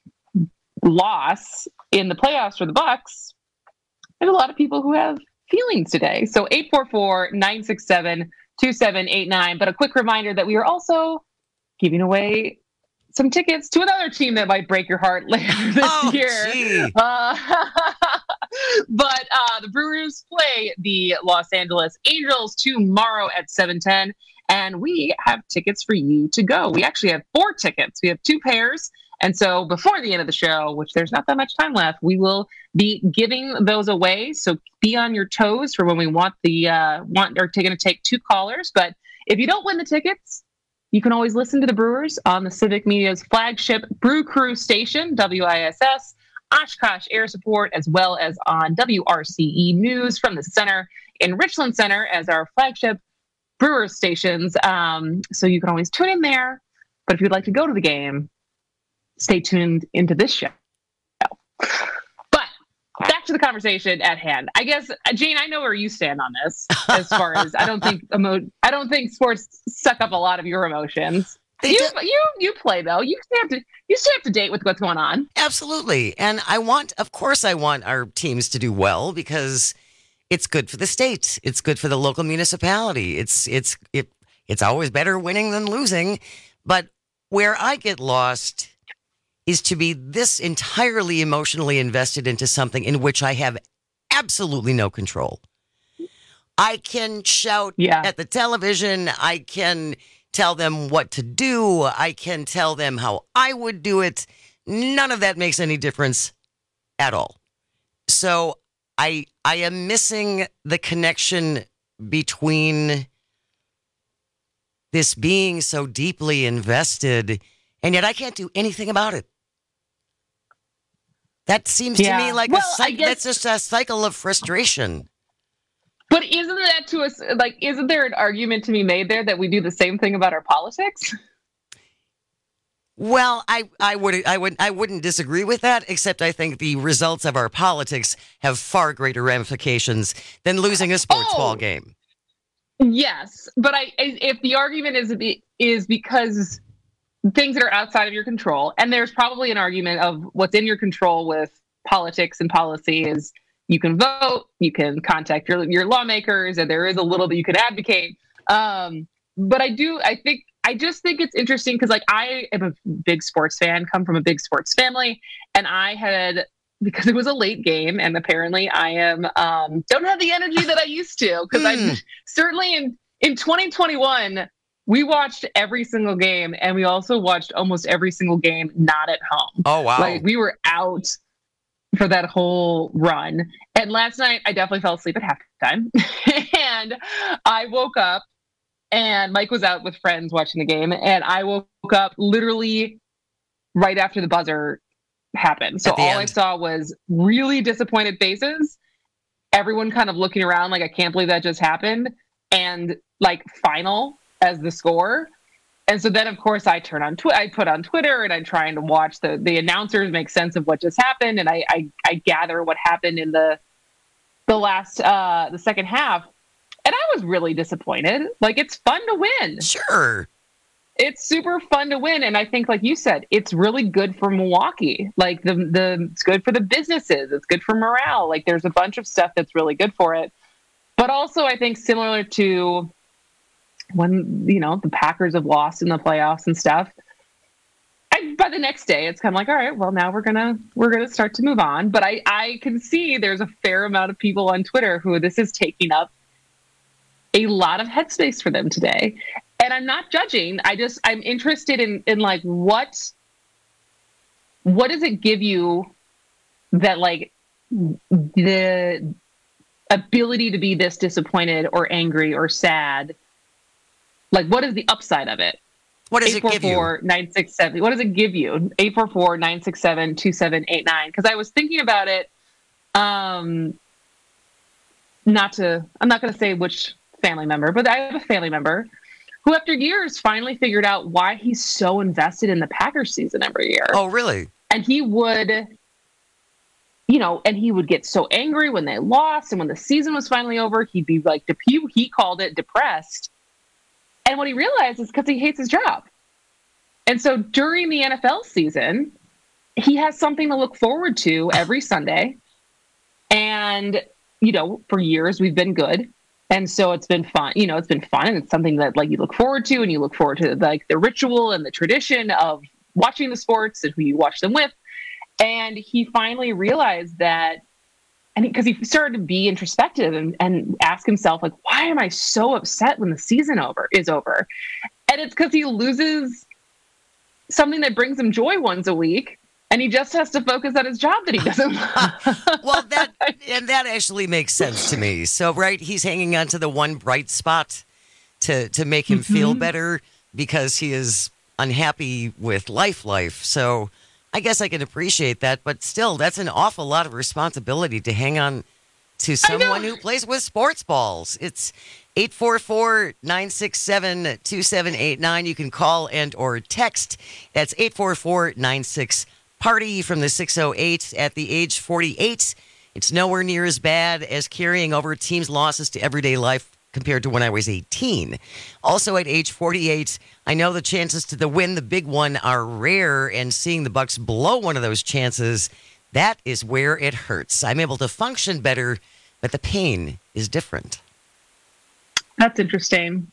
loss in the playoffs for the Bucks, there's a lot of people who have feelings today. So eight four four, nine six seven, two seven eight nine. But a quick reminder that we are also giving away some tickets to another team that might break your heart later this oh, year. Uh, but uh, the Brewers play the Los Angeles Angels tomorrow at seven ten. And we have tickets for you to go. We actually have four tickets. We have two pairs. And so before the end of the show, which there's not that much time left, we will be giving those away. So be on your toes for when we want the uh, want are going to take two callers. But if you don't win the tickets, you can always listen to the Brewers on the Civic Media's flagship Brew Crew station, W I S S, Oshkosh Air Support, as well as on W R C E News from the center in Richland Center as our flagship Brewers stations. Um, so you can always tune in there. But if you'd like to go to the game, stay tuned into this show. But back to the conversation at hand. I guess, Jane, I know where you stand on this. As far as I don't think emo- I don't think sports suck up a lot of your emotions. They You, do- you you play though. You stay up to you stay up to date with what's going on. Absolutely. And I want, of course, I want our teams to do well, because it's good for the state. It's good for the local municipality. It's it's it it's always better winning than losing. But where I get lost is to be this entirely emotionally invested into something in which I have absolutely no control. I can shout yeah. at the television. I can tell them what to do. I can tell them how I would do it. None of that makes any difference at all. So I I am missing the connection between this being so deeply invested, and yet I can't do anything about it. That seems Yeah. to me like Well, a I cycle. guess- That's just a cycle of frustration. But isn't that to us like isn't there an argument to be made there that we do the same thing about our politics? Well, I, I would I would I wouldn't disagree with that, except I think the results of our politics have far greater ramifications than losing a sports Oh. ball game. Yes, but I if the argument is is because things that are outside of your control, and there's probably an argument of what's in your control with politics and policy is you can vote, you can contact your your lawmakers, and there is a little bit you can advocate. Um, but I do, I think, I just think it's interesting because, like, I am a big sports fan, come from a big sports family, and I had, because it was a late game, and apparently I am um, don't have the energy that I used to, because I certainly in in twenty twenty-one. We watched every single game, and we also watched almost every single game not at home. Oh, wow. Like, we were out for that whole run. And last night, I definitely fell asleep at halftime. And I woke up, and Mike was out with friends watching the game, and I woke up literally right after the buzzer happened. So At the all I end. saw was really disappointed faces, everyone kind of looking around like, I can't believe that just happened, and like final as the score. And so then, of course, I turn on Twi- I put on Twitter, and I'm trying to watch the the announcers make sense of what just happened, and I I, I gather what happened in the the last uh, the second half, and I was really disappointed. Like, it's fun to win, sure, it's super fun to win, and I think, like you said, it's really good for Milwaukee. Like the the it's good for the businesses, it's good for morale. Like, there's a bunch of stuff that's really good for it, but also I think similar to when, you know, the Packers have lost in the playoffs and stuff, I, by the next day, it's kind of like, all right, well, now we're gonna we're gonna start to move on. But I I can see there's a fair amount of people on Twitter who this is taking up a lot of headspace for them today. And I'm not judging. I just, I'm interested in, in like, what, what does it give you that like the ability to be this disappointed or angry or sad? Like, what is the upside of it? What does it give you? nine six seven What does it give you? eight four four, nine six seven, two seven eight nine Because I was thinking about it. Um, not to, I'm not going to say which family member, but I have a family member who, after years, finally figured out why he's so invested in the Packers season every year. Oh, really? And he would, you know, and he would get so angry when they lost, and when the season was finally over, he'd be like, he, he called it depressed. And what he realized is because he hates his job. And so during the N F L season, he has something to look forward to every Sunday. And, you know, for years we've been good. And so it's been fun. You know, it's been fun. And it's something that like you look forward to, and you look forward to like the ritual and the tradition of watching the sports and who you watch them with. And he finally realized that, and because he, he started to be introspective and, and ask himself, like, why am I so upset when the season over is over? And it's because he loses something that brings him joy once a week, and he just has to focus on his job that he doesn't love. Well, that and that actually makes sense to me. So, right, he's hanging on to the one bright spot to to make him mm-hmm. feel better because he is unhappy with life life. So I guess I can appreciate that, but still, that's an awful lot of responsibility to hang on to someone who plays with sports balls. It's eight four four, nine six seven, two seven eight nine. You can call and or text. That's eight four four, nine six, party from the six oh eight. At the age forty-eight, it's nowhere near as bad as carrying over teams' losses to everyday life compared to when I was eighteen. Also at age forty-eight, I know the chances to the win, the big one, are rare, and seeing the Bucs blow one of those chances, that is where it hurts. I'm able to function better, but the pain is different. That's interesting.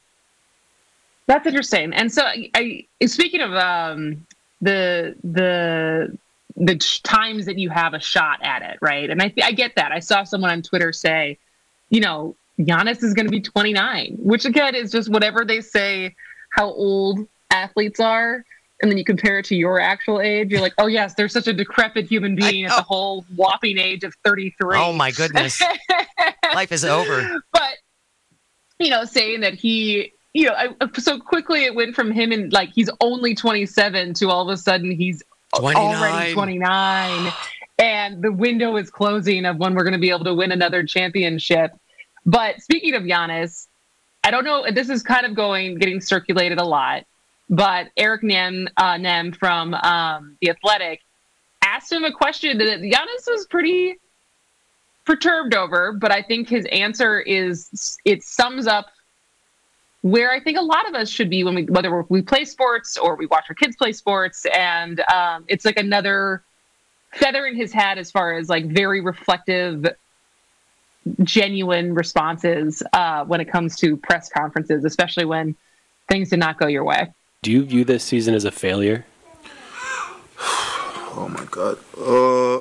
That's interesting. And so, I, speaking of um, the the the times that you have a shot at it, right? And I I get that. I saw someone on Twitter say, you know, Giannis is going to be twenty-nine, which again is just whatever they say how old athletes are. And then you compare it to your actual age. You're like, oh, yes, they're such a decrepit human being at the whole whopping age of thirty-three. Oh, my goodness. Life is over. But, you know, saying that he, you know, I, so quickly it went from him and like he's only twenty-seven to all of a sudden he's twenty-nine. Already twenty-nine. And the window is closing of when we're going to be able to win another championship. But speaking of Giannis, I don't know, this is kind of going, getting circulated a lot, but Eric Nem, uh, Nem from um, The Athletic asked him a question that Giannis was pretty perturbed over, but I think his answer is, it sums up where I think a lot of us should be when we, whether we play sports or we watch our kids play sports. And um, it's like another feather in his hat as far as like very reflective, genuine responses uh, when it comes to press conferences, especially when things did not go your way. Do you view this season as a failure? Oh my God. Uh,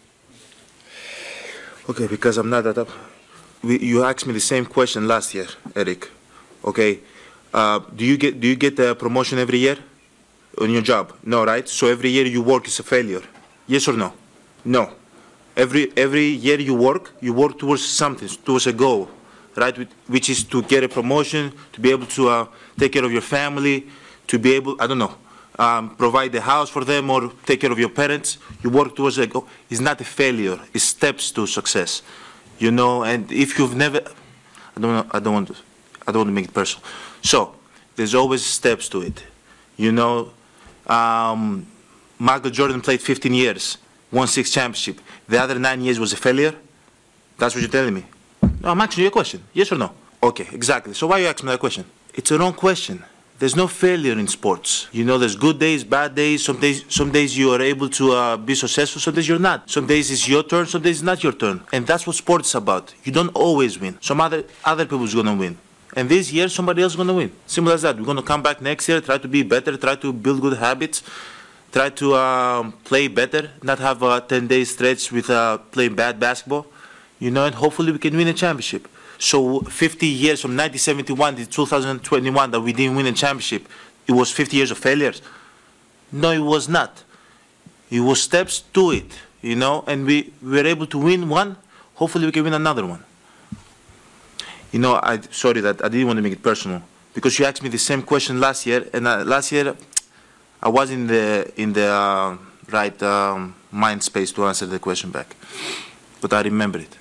okay, because I'm not that up. We, you asked me the same question last year, Eric. Okay, uh, do you get do you get the promotion every year on your job? No, right? So every year you work is a failure. Yes or no? No. Every every year you work, you work towards something, towards a goal, right? Which is to get a promotion, to be able to uh, take care of your family, to be able, I don't know, um, provide the house for them or take care of your parents. You work towards a goal. It's not a failure. It's steps to success, you know. And if you've never, I don't know, I don't want to, I don't want to make it personal. So there's always steps to it, you know. Um, Michael Jordan played fifteen years. Won six championship. The other nine years was a failure? That's what you're telling me? No, I'm asking you a question. Yes or no? Okay, exactly. So why you asking me that question? It's a wrong question. There's no failure in sports. You know, there's good days, bad days. Some days, some days you are able to uh, be successful. Some days you're not. Some days it's your turn. Some days it's not your turn. And that's what sports is about. You don't always win. Some other other people's gonna win. And this year, somebody else is gonna win. Simple as that. We're gonna come back next year, try to be better, try to build good habits. Try to um, play better, not have a ten-day stretch with uh, playing bad basketball, you know, and hopefully we can win a championship. So fifty years from nineteen seventy-one to two thousand twenty-one that we didn't win a championship, it was fifty years of failures? No, it was not. It was steps to it, you know, and we, we were able to win one. Hopefully we can win another one. You know, I sorry that I didn't want to make it personal because you asked me the same question last year, and uh, last year I was in the in the uh, right um, mind space to answer the question back, but I remember it.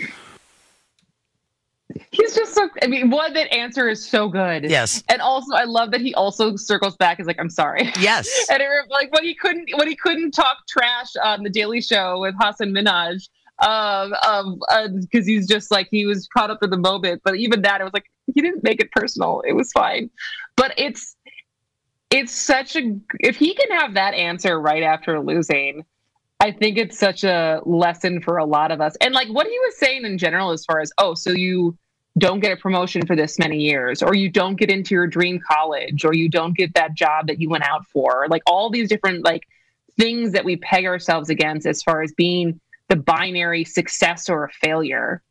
He's just so, I mean, one, that answer is so good. Yes. And also, I love that he also circles back and is like, I'm sorry. Yes. And it, like when he couldn't, when he couldn't talk trash on the Daily Show with Hassan Minhaj, um, um, uh, cause he's just like, he was caught up in the moment. But even that, it was like, he didn't make it personal. It was fine. But it's, it's such a, if he can have that answer right after losing, I think it's such a lesson for a lot of us. And like what he was saying in general, as far as, oh, so you don't get a promotion for this many years, or you don't get into your dream college, or you don't get that job that you went out for, like all these different like things that we peg ourselves against as far as being the binary success or a failure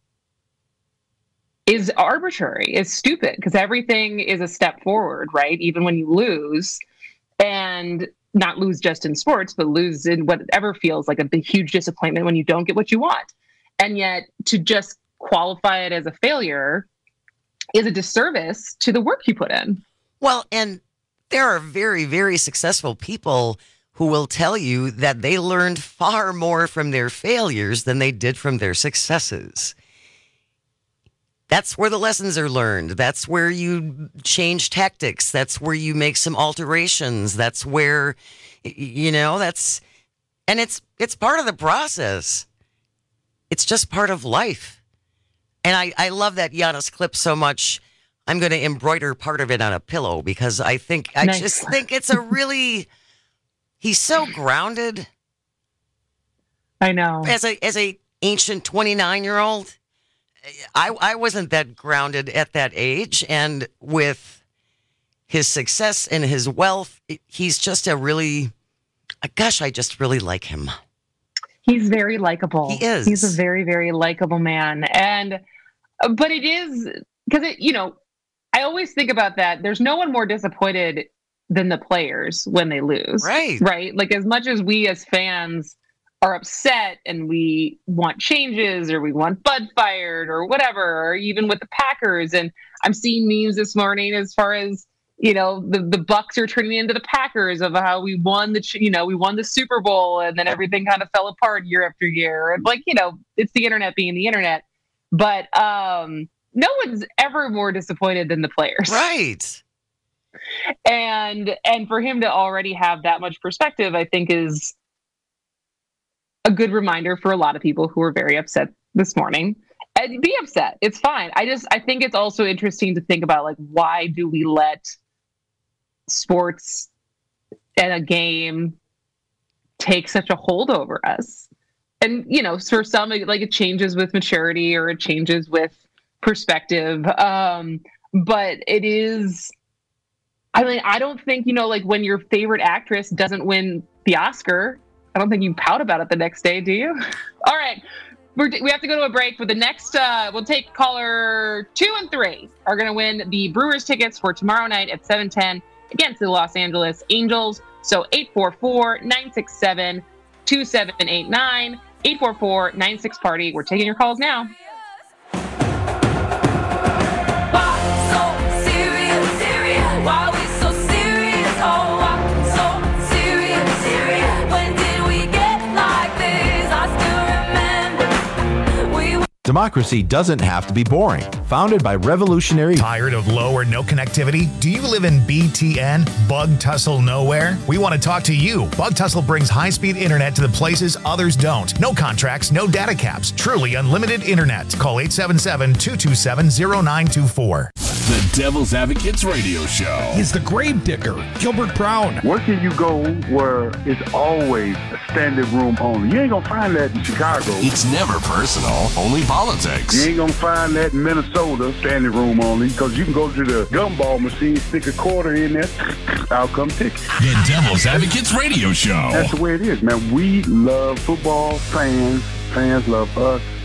is arbitrary, is stupid, because everything is a step forward, right? Even when you lose, and not lose just in sports, but lose in whatever feels like a big, huge disappointment when you don't get what you want. And yet to just qualify it as a failure is a disservice to the work you put in. Well, and there are very, very successful people who will tell you that they learned far more from their failures than they did from their successes. That's where the lessons are learned. That's where you change tactics. That's where you make some alterations. That's where, you know, that's, and it's, it's part of the process. It's just part of life. And I, I love that Giannis clip so much. I'm going to embroider part of it on a pillow because I think, I nice. just think it's a really, he's so grounded. I know. As a, as a ancient twenty-nine year old, I, I wasn't that grounded at that age, and with his success and his wealth, he's just a really, gosh, I just really like him. He's very likable. He is. He's a very, very likable man. And, but it is, because it, you know, I always think about that. There's no one more disappointed than the players when they lose. Right. Right. Like as much as we as fans are upset and we want changes or we want Bud fired or whatever, or even with the Packers. And I'm seeing memes this morning as far as, you know, the, the Bucks are turning into the Packers of how we won the, you know, we won the Super Bowl and then everything kind of fell apart year after year. And like, you know, it's the internet being the internet, but um, no one's ever more disappointed than the players. Right. And, and for him to already have that much perspective, I think is a good reminder for a lot of people who are very upset this morning. And be upset. It's fine. I just, I think it's also interesting to think about, like, why do we let sports and a game take such a hold over us? And, you know, for some, like, it changes with maturity or it changes with perspective. Um, but it is, I mean, I don't think, you know, like when your favorite actress doesn't win the Oscar, I don't think you pout about it the next day, do you? All right. We're, we have to go to a break. For the next, uh, we'll take caller two and three are going to win the Brewers tickets for tomorrow night at seven ten against the Los Angeles Angels. So eight four four, nine six seven, two seven eight nine, eight four four, nine six party. We're taking your calls now. Why so serious, serious? Why are we so serious? Oh, why so serious, serious? When did we get like this? I still remember. We Democracy doesn't have to be boring. Founded by revolutionary... Tired of low or no connectivity? Do you live in B T N, Bug Tussle Nowhere? We want to talk to you. Bug Tussle brings high-speed internet to the places others don't. No contracts, no data caps. Truly unlimited internet. Call eight seven seven, two two seven, zero nine two four. The Devil's Advocates Radio Show. He's the grave digger, Gilbert Brown. Where can you go where it's always a standing room only? You ain't gonna find that in Chicago. It's never personal, only politics. You ain't gonna find that in Minnesota, standing room only, because you can go to the gumball machine, stick a quarter in there, out come tickets. The Devil's Advocates Radio Show. That's the way it is, man. We love football, fans, fans love us.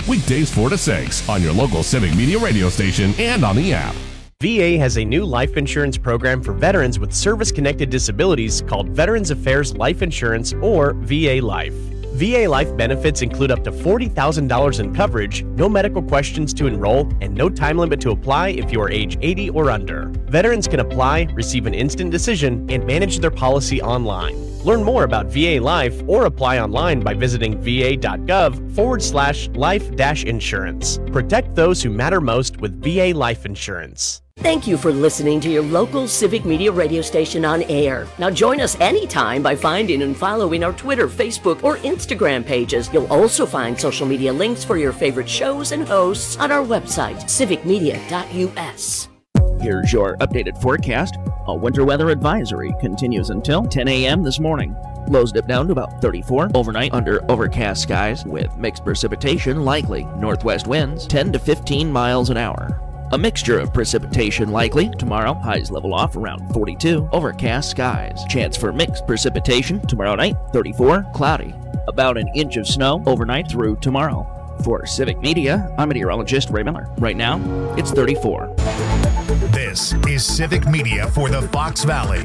Weekdays four to six on your local Civic Media radio station and on the app. V A has a new life insurance program for veterans with service-connected disabilities called Veterans Affairs Life Insurance, or V A Life. V A Life benefits include up to forty thousand dollars in coverage, no medical questions to enroll, and no time limit to apply if you are age eighty or under. Veterans can apply, receive an instant decision, and manage their policy online. Learn more about V A Life or apply online by visiting va.gov forward slash life dash insurance. Protect those who matter most with V A Life Insurance. Thank you for listening to your local Civic Media radio station on air. Now join us anytime by finding and following our Twitter, Facebook, or Instagram pages. You'll also find social media links for your favorite shows and hosts on our website, civic media dot u s. Here's your updated forecast. A winter weather advisory continues until ten a.m. this morning. Lows dip down to about thirty-four. Overnight under overcast skies with mixed precipitation likely. Northwest winds ten to fifteen miles an hour. A mixture of precipitation likely. Tomorrow, highs level off around forty-two. Overcast skies. Chance for mixed precipitation tomorrow night, thirty-four. Cloudy. About an inch of snow overnight through tomorrow. For Civic Media, I'm meteorologist Ray Miller. Right now, it's thirty-four. This is Civic Media for the Fox Valley.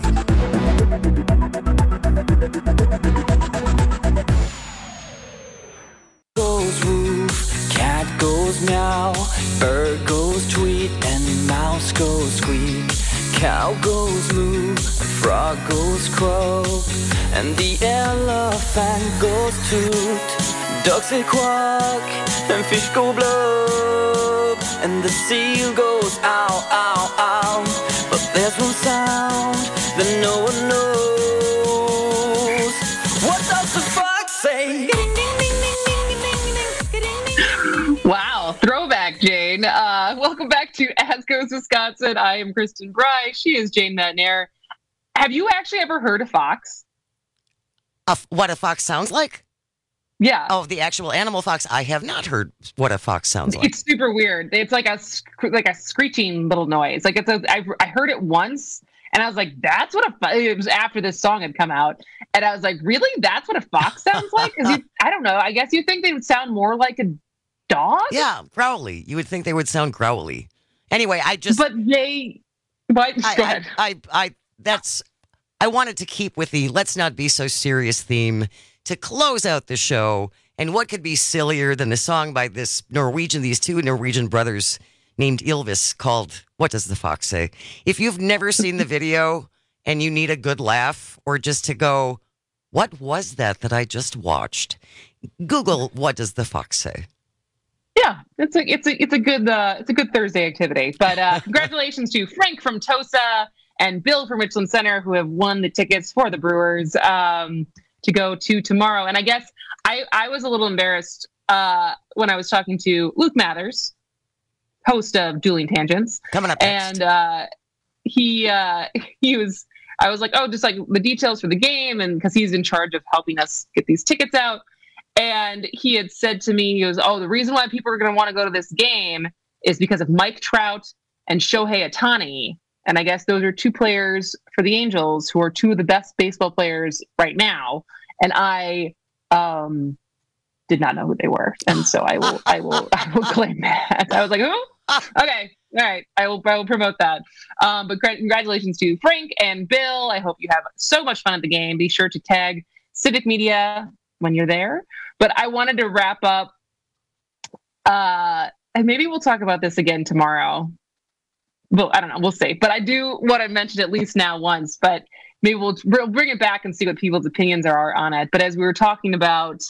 Goes woof, cat goes meow, bird goes tweet, and mouse goes squeak. Cow goes moo, frog goes croak, and the elephant goes toot. Ducks say quack, and fish go blub, and the seal goes ow, ow, ow. But there's one sound that no one knows. What does the fox say? Wow, throwback, Jane. Uh, welcome back to As Goes Wisconsin. I am Kristen Bry. She is Jane Metnair. Have you actually ever heard a fox? A f- what a fox sounds like? Yeah. Oh, the actual animal fox. I have not heard what a fox sounds like. It's super weird. It's like a sc- like a screeching little noise. Like it's a. I, I heard it once, and I was like, "That's what a." Fo-. It was after this song had come out, and I was like, "Really? That's what a fox sounds like?" Because I don't know. I guess you think they would sound more like a dog. Yeah, growly. You would think they would sound growly. Anyway, I just. But they. What? I, Go ahead. I, I, I. That's. I wanted to keep with the "let's not be so serious" theme to close out the show. And what could be sillier than the song by this Norwegian, these two Norwegian brothers named Ylvis called What Does the Fox Say? If you've never seen the video and you need a good laugh or just to go, what was that that I just watched? Google What Does the Fox Say? Yeah, it's a it's a it's a good uh, it's a good Thursday activity. But uh, congratulations to Frank from Tosa and Bill from Richland Center who have won the tickets for the Brewers. Um, to go to tomorrow. And I guess I, I was a little embarrassed uh, when I was talking to Luke Mathers, host of Dueling Tangents. Coming up next. And uh, he, uh, he was, I was like, oh, just like the details for the game. And because he's in charge of helping us get these tickets out. And he had said to me, he goes, oh, the reason why people are going to want to go to this game is because of Mike Trout and Shohei Ohtani. And I guess those are two players for the Angels who are two of the best baseball players right now. And I um, did not know who they were. And so I will, I will, I will claim that. I was like, who? Okay. All right. I will, I will promote that. Um, but congratulations to Frank and Bill. I hope you have so much fun at the game. Be sure to tag Civic Media when you're there. But I wanted to wrap up, uh, and maybe we'll talk about this again tomorrow. Well, I don't know. We'll see. But I do want to mention at least now once, but maybe we'll, we'll bring it back and see what people's opinions are on it. But as we were talking about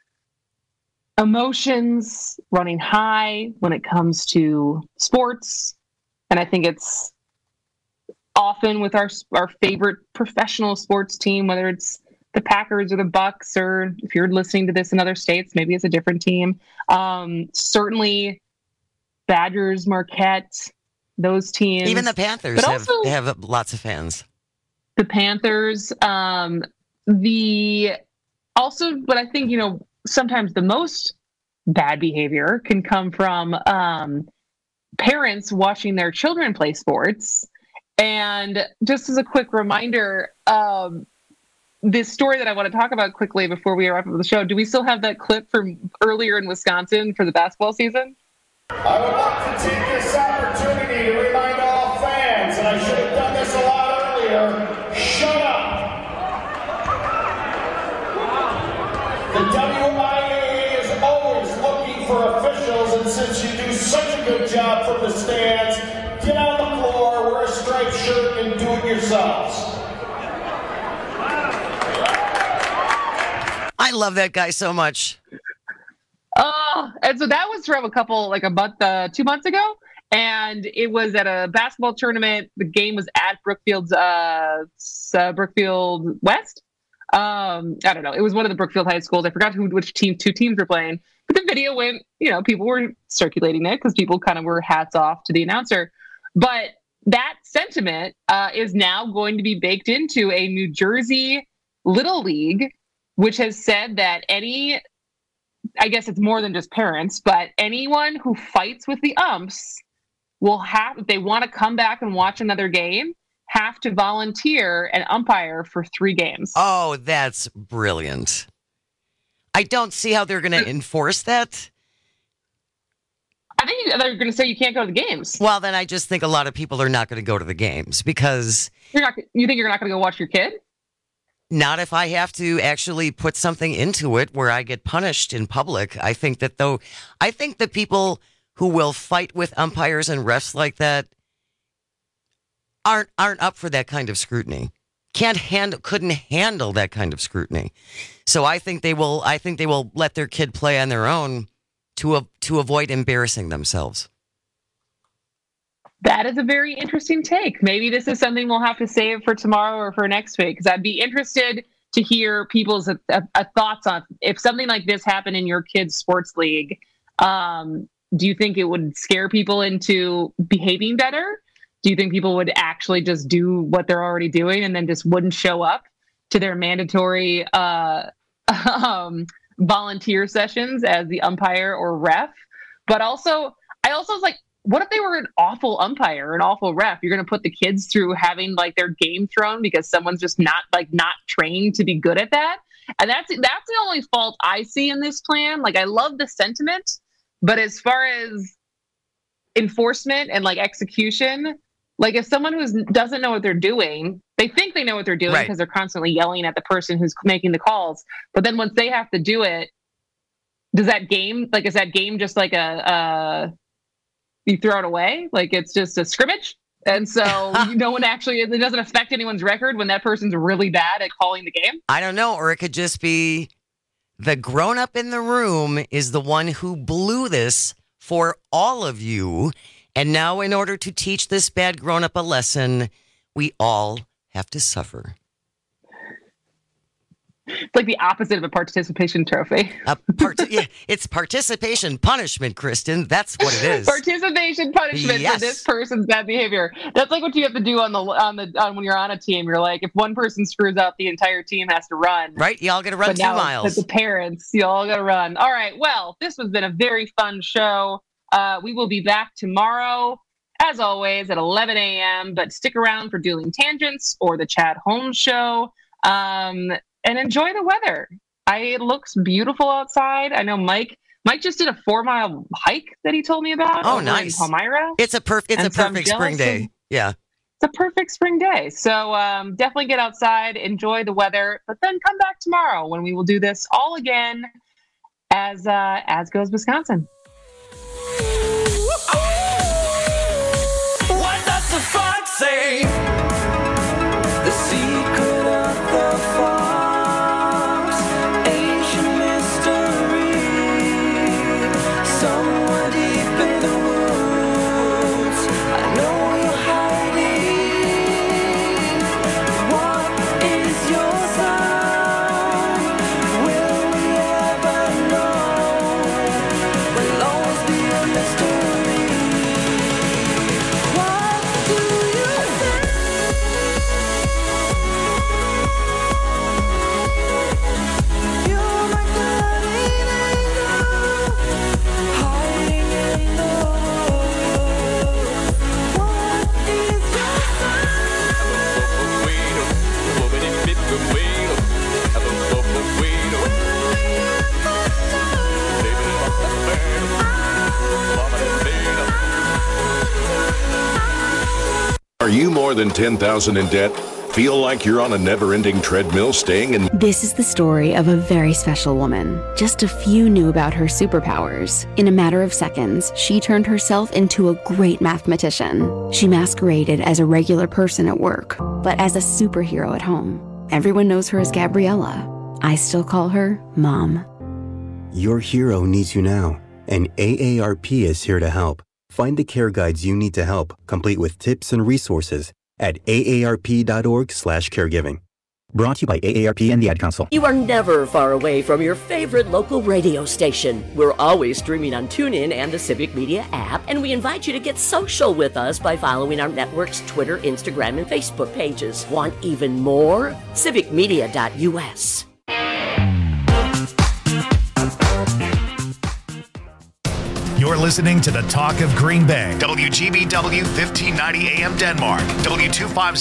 emotions running high when it comes to sports, and I think it's often with our our favorite professional sports team, whether it's the Packers or the Bucks, or if you're listening to this in other states, maybe it's a different team. Um, certainly Badgers, Marquette, those teams. Even the Panthers but have, also, have lots of fans. The Panthers, um, the also, but I think, you know, sometimes the most bad behavior can come from um, parents watching their children play sports. And just as a quick reminder, um, this story that I want to talk about quickly before we wrap up the show. Do we still have that clip from earlier in Wisconsin for the basketball season? I would like to take this opportunity to remind all fans, and I should have done this a lot earlier, shut up. The W I A A is always looking for officials, and since you do such a good job from the stands, get on the floor, wear a striped shirt, and do it yourselves. I love that guy so much. Oh, and so that was from a couple, like a month, uh, two months ago. And it was at a basketball tournament. The game was at Brookfield's, uh, uh Brookfield West. Um, I don't know. It was one of the Brookfield high schools. I forgot who, which team, two teams were playing. But the video went, you know, people were circulating it because people kind of were hats off to the announcer. But that sentiment uh, is now going to be baked into a New Jersey Little League, which has said that any, I guess it's more than just parents, but anyone who fights with the umps will have, if they want to come back and watch another game, have to volunteer and umpire for three games. Oh, that's brilliant. I don't see how they're going to enforce that. I think they're going to say you can't go to the games. Well, then I just think a lot of people are not going to go to the games because... You're not. You think you're not going to go watch your kid? Not if I have to actually put something into it where I get punished in public. I think that though, I think that people who will fight with umpires and refs like that aren't aren't up for that kind of scrutiny. Can't handle, couldn't handle that kind of scrutiny. So I think they will. I think they will let their kid play on their own to uh, to avoid embarrassing themselves. That is a very interesting take. Maybe this is something we'll have to save for tomorrow or for next week, because I'd be interested to hear people's uh, uh, thoughts on if something like this happened in your kid's sports league. Um, do you think it would scare people into behaving better? Do you think people would actually just do what they're already doing and then just wouldn't show up to their mandatory uh, um, volunteer sessions as the umpire or ref? But also, I also was like, what if they were an awful umpire, an awful ref? You're going to put the kids through having like their game thrown because someone's just not like not trained to be good at that. And that's that's the only fault I see in this plan. Like, I love the sentiment, but as far as enforcement and like execution, like if someone who doesn't know what they're doing, they think they know what they're doing because right. they're constantly yelling at the person who's making the calls. But then once they have to do it, does that game like is that game just like a uh you throw it away? Like it's just a scrimmage? And so no one actually, it doesn't affect anyone's record when that person's really bad at calling the game? I don't know. Or it could just be the grown-up in the room is the one who blew this for all of you. And now in order to teach this bad grown-up a lesson, we all have to suffer. It's like the opposite of a participation trophy. uh, part- yeah, it's participation punishment, Kristen. That's what it is. Participation punishment yes. for this person's bad behavior. That's like what you have to do on the on the on when you're on a team. You're like, if one person screws up, the entire team has to run. Right? You all got to run but two now, miles. But the parents, you all got to run. All right. Well, this has been a very fun show. Uh, we will be back tomorrow, as always, at eleven a.m. But stick around for Dueling Tangents or the Chad Holmes Show. Um, And enjoy the weather. I, it looks beautiful outside. I know Mike. Mike just did a four mile hike that he told me about. Oh, nice! In Palmyra. It's a perfect. It's and a perfect so spring day. Yeah, it's a perfect spring day. So um, definitely get outside, enjoy the weather, but then come back tomorrow when we will do this all again. As uh, as goes Wisconsin. What does the fox say? The secret of the fox, ancient mystery, somewhere deep in the woods. I know you're hiding. What is your sign? Will we ever know? When you more than ten thousand dollars in debt? Feel like you're on a never-ending treadmill staying in... This is the story of a very special woman. Just a few knew about her superpowers. In a matter of seconds, she turned herself into a great mathematician. She masqueraded as a regular person at work, but as a superhero at home. Everyone knows her as Gabriella. I still call her Mom. Your hero needs you now, and A A R P is here to help. Find the care guides you need to help, complete with tips and resources at A A R P dot org slash caregiving. Brought to you by A A R P and the Ad Council. You are never far away from your favorite local radio station. We're always streaming on TuneIn and the Civic Media app, and we invite you to get social with us by following our network's Twitter, Instagram, and Facebook pages. Want even more? civic media dot U S. You're listening to the Talk of Green Bay, W G B W fifteen ninety A M Denmark, W two fifty.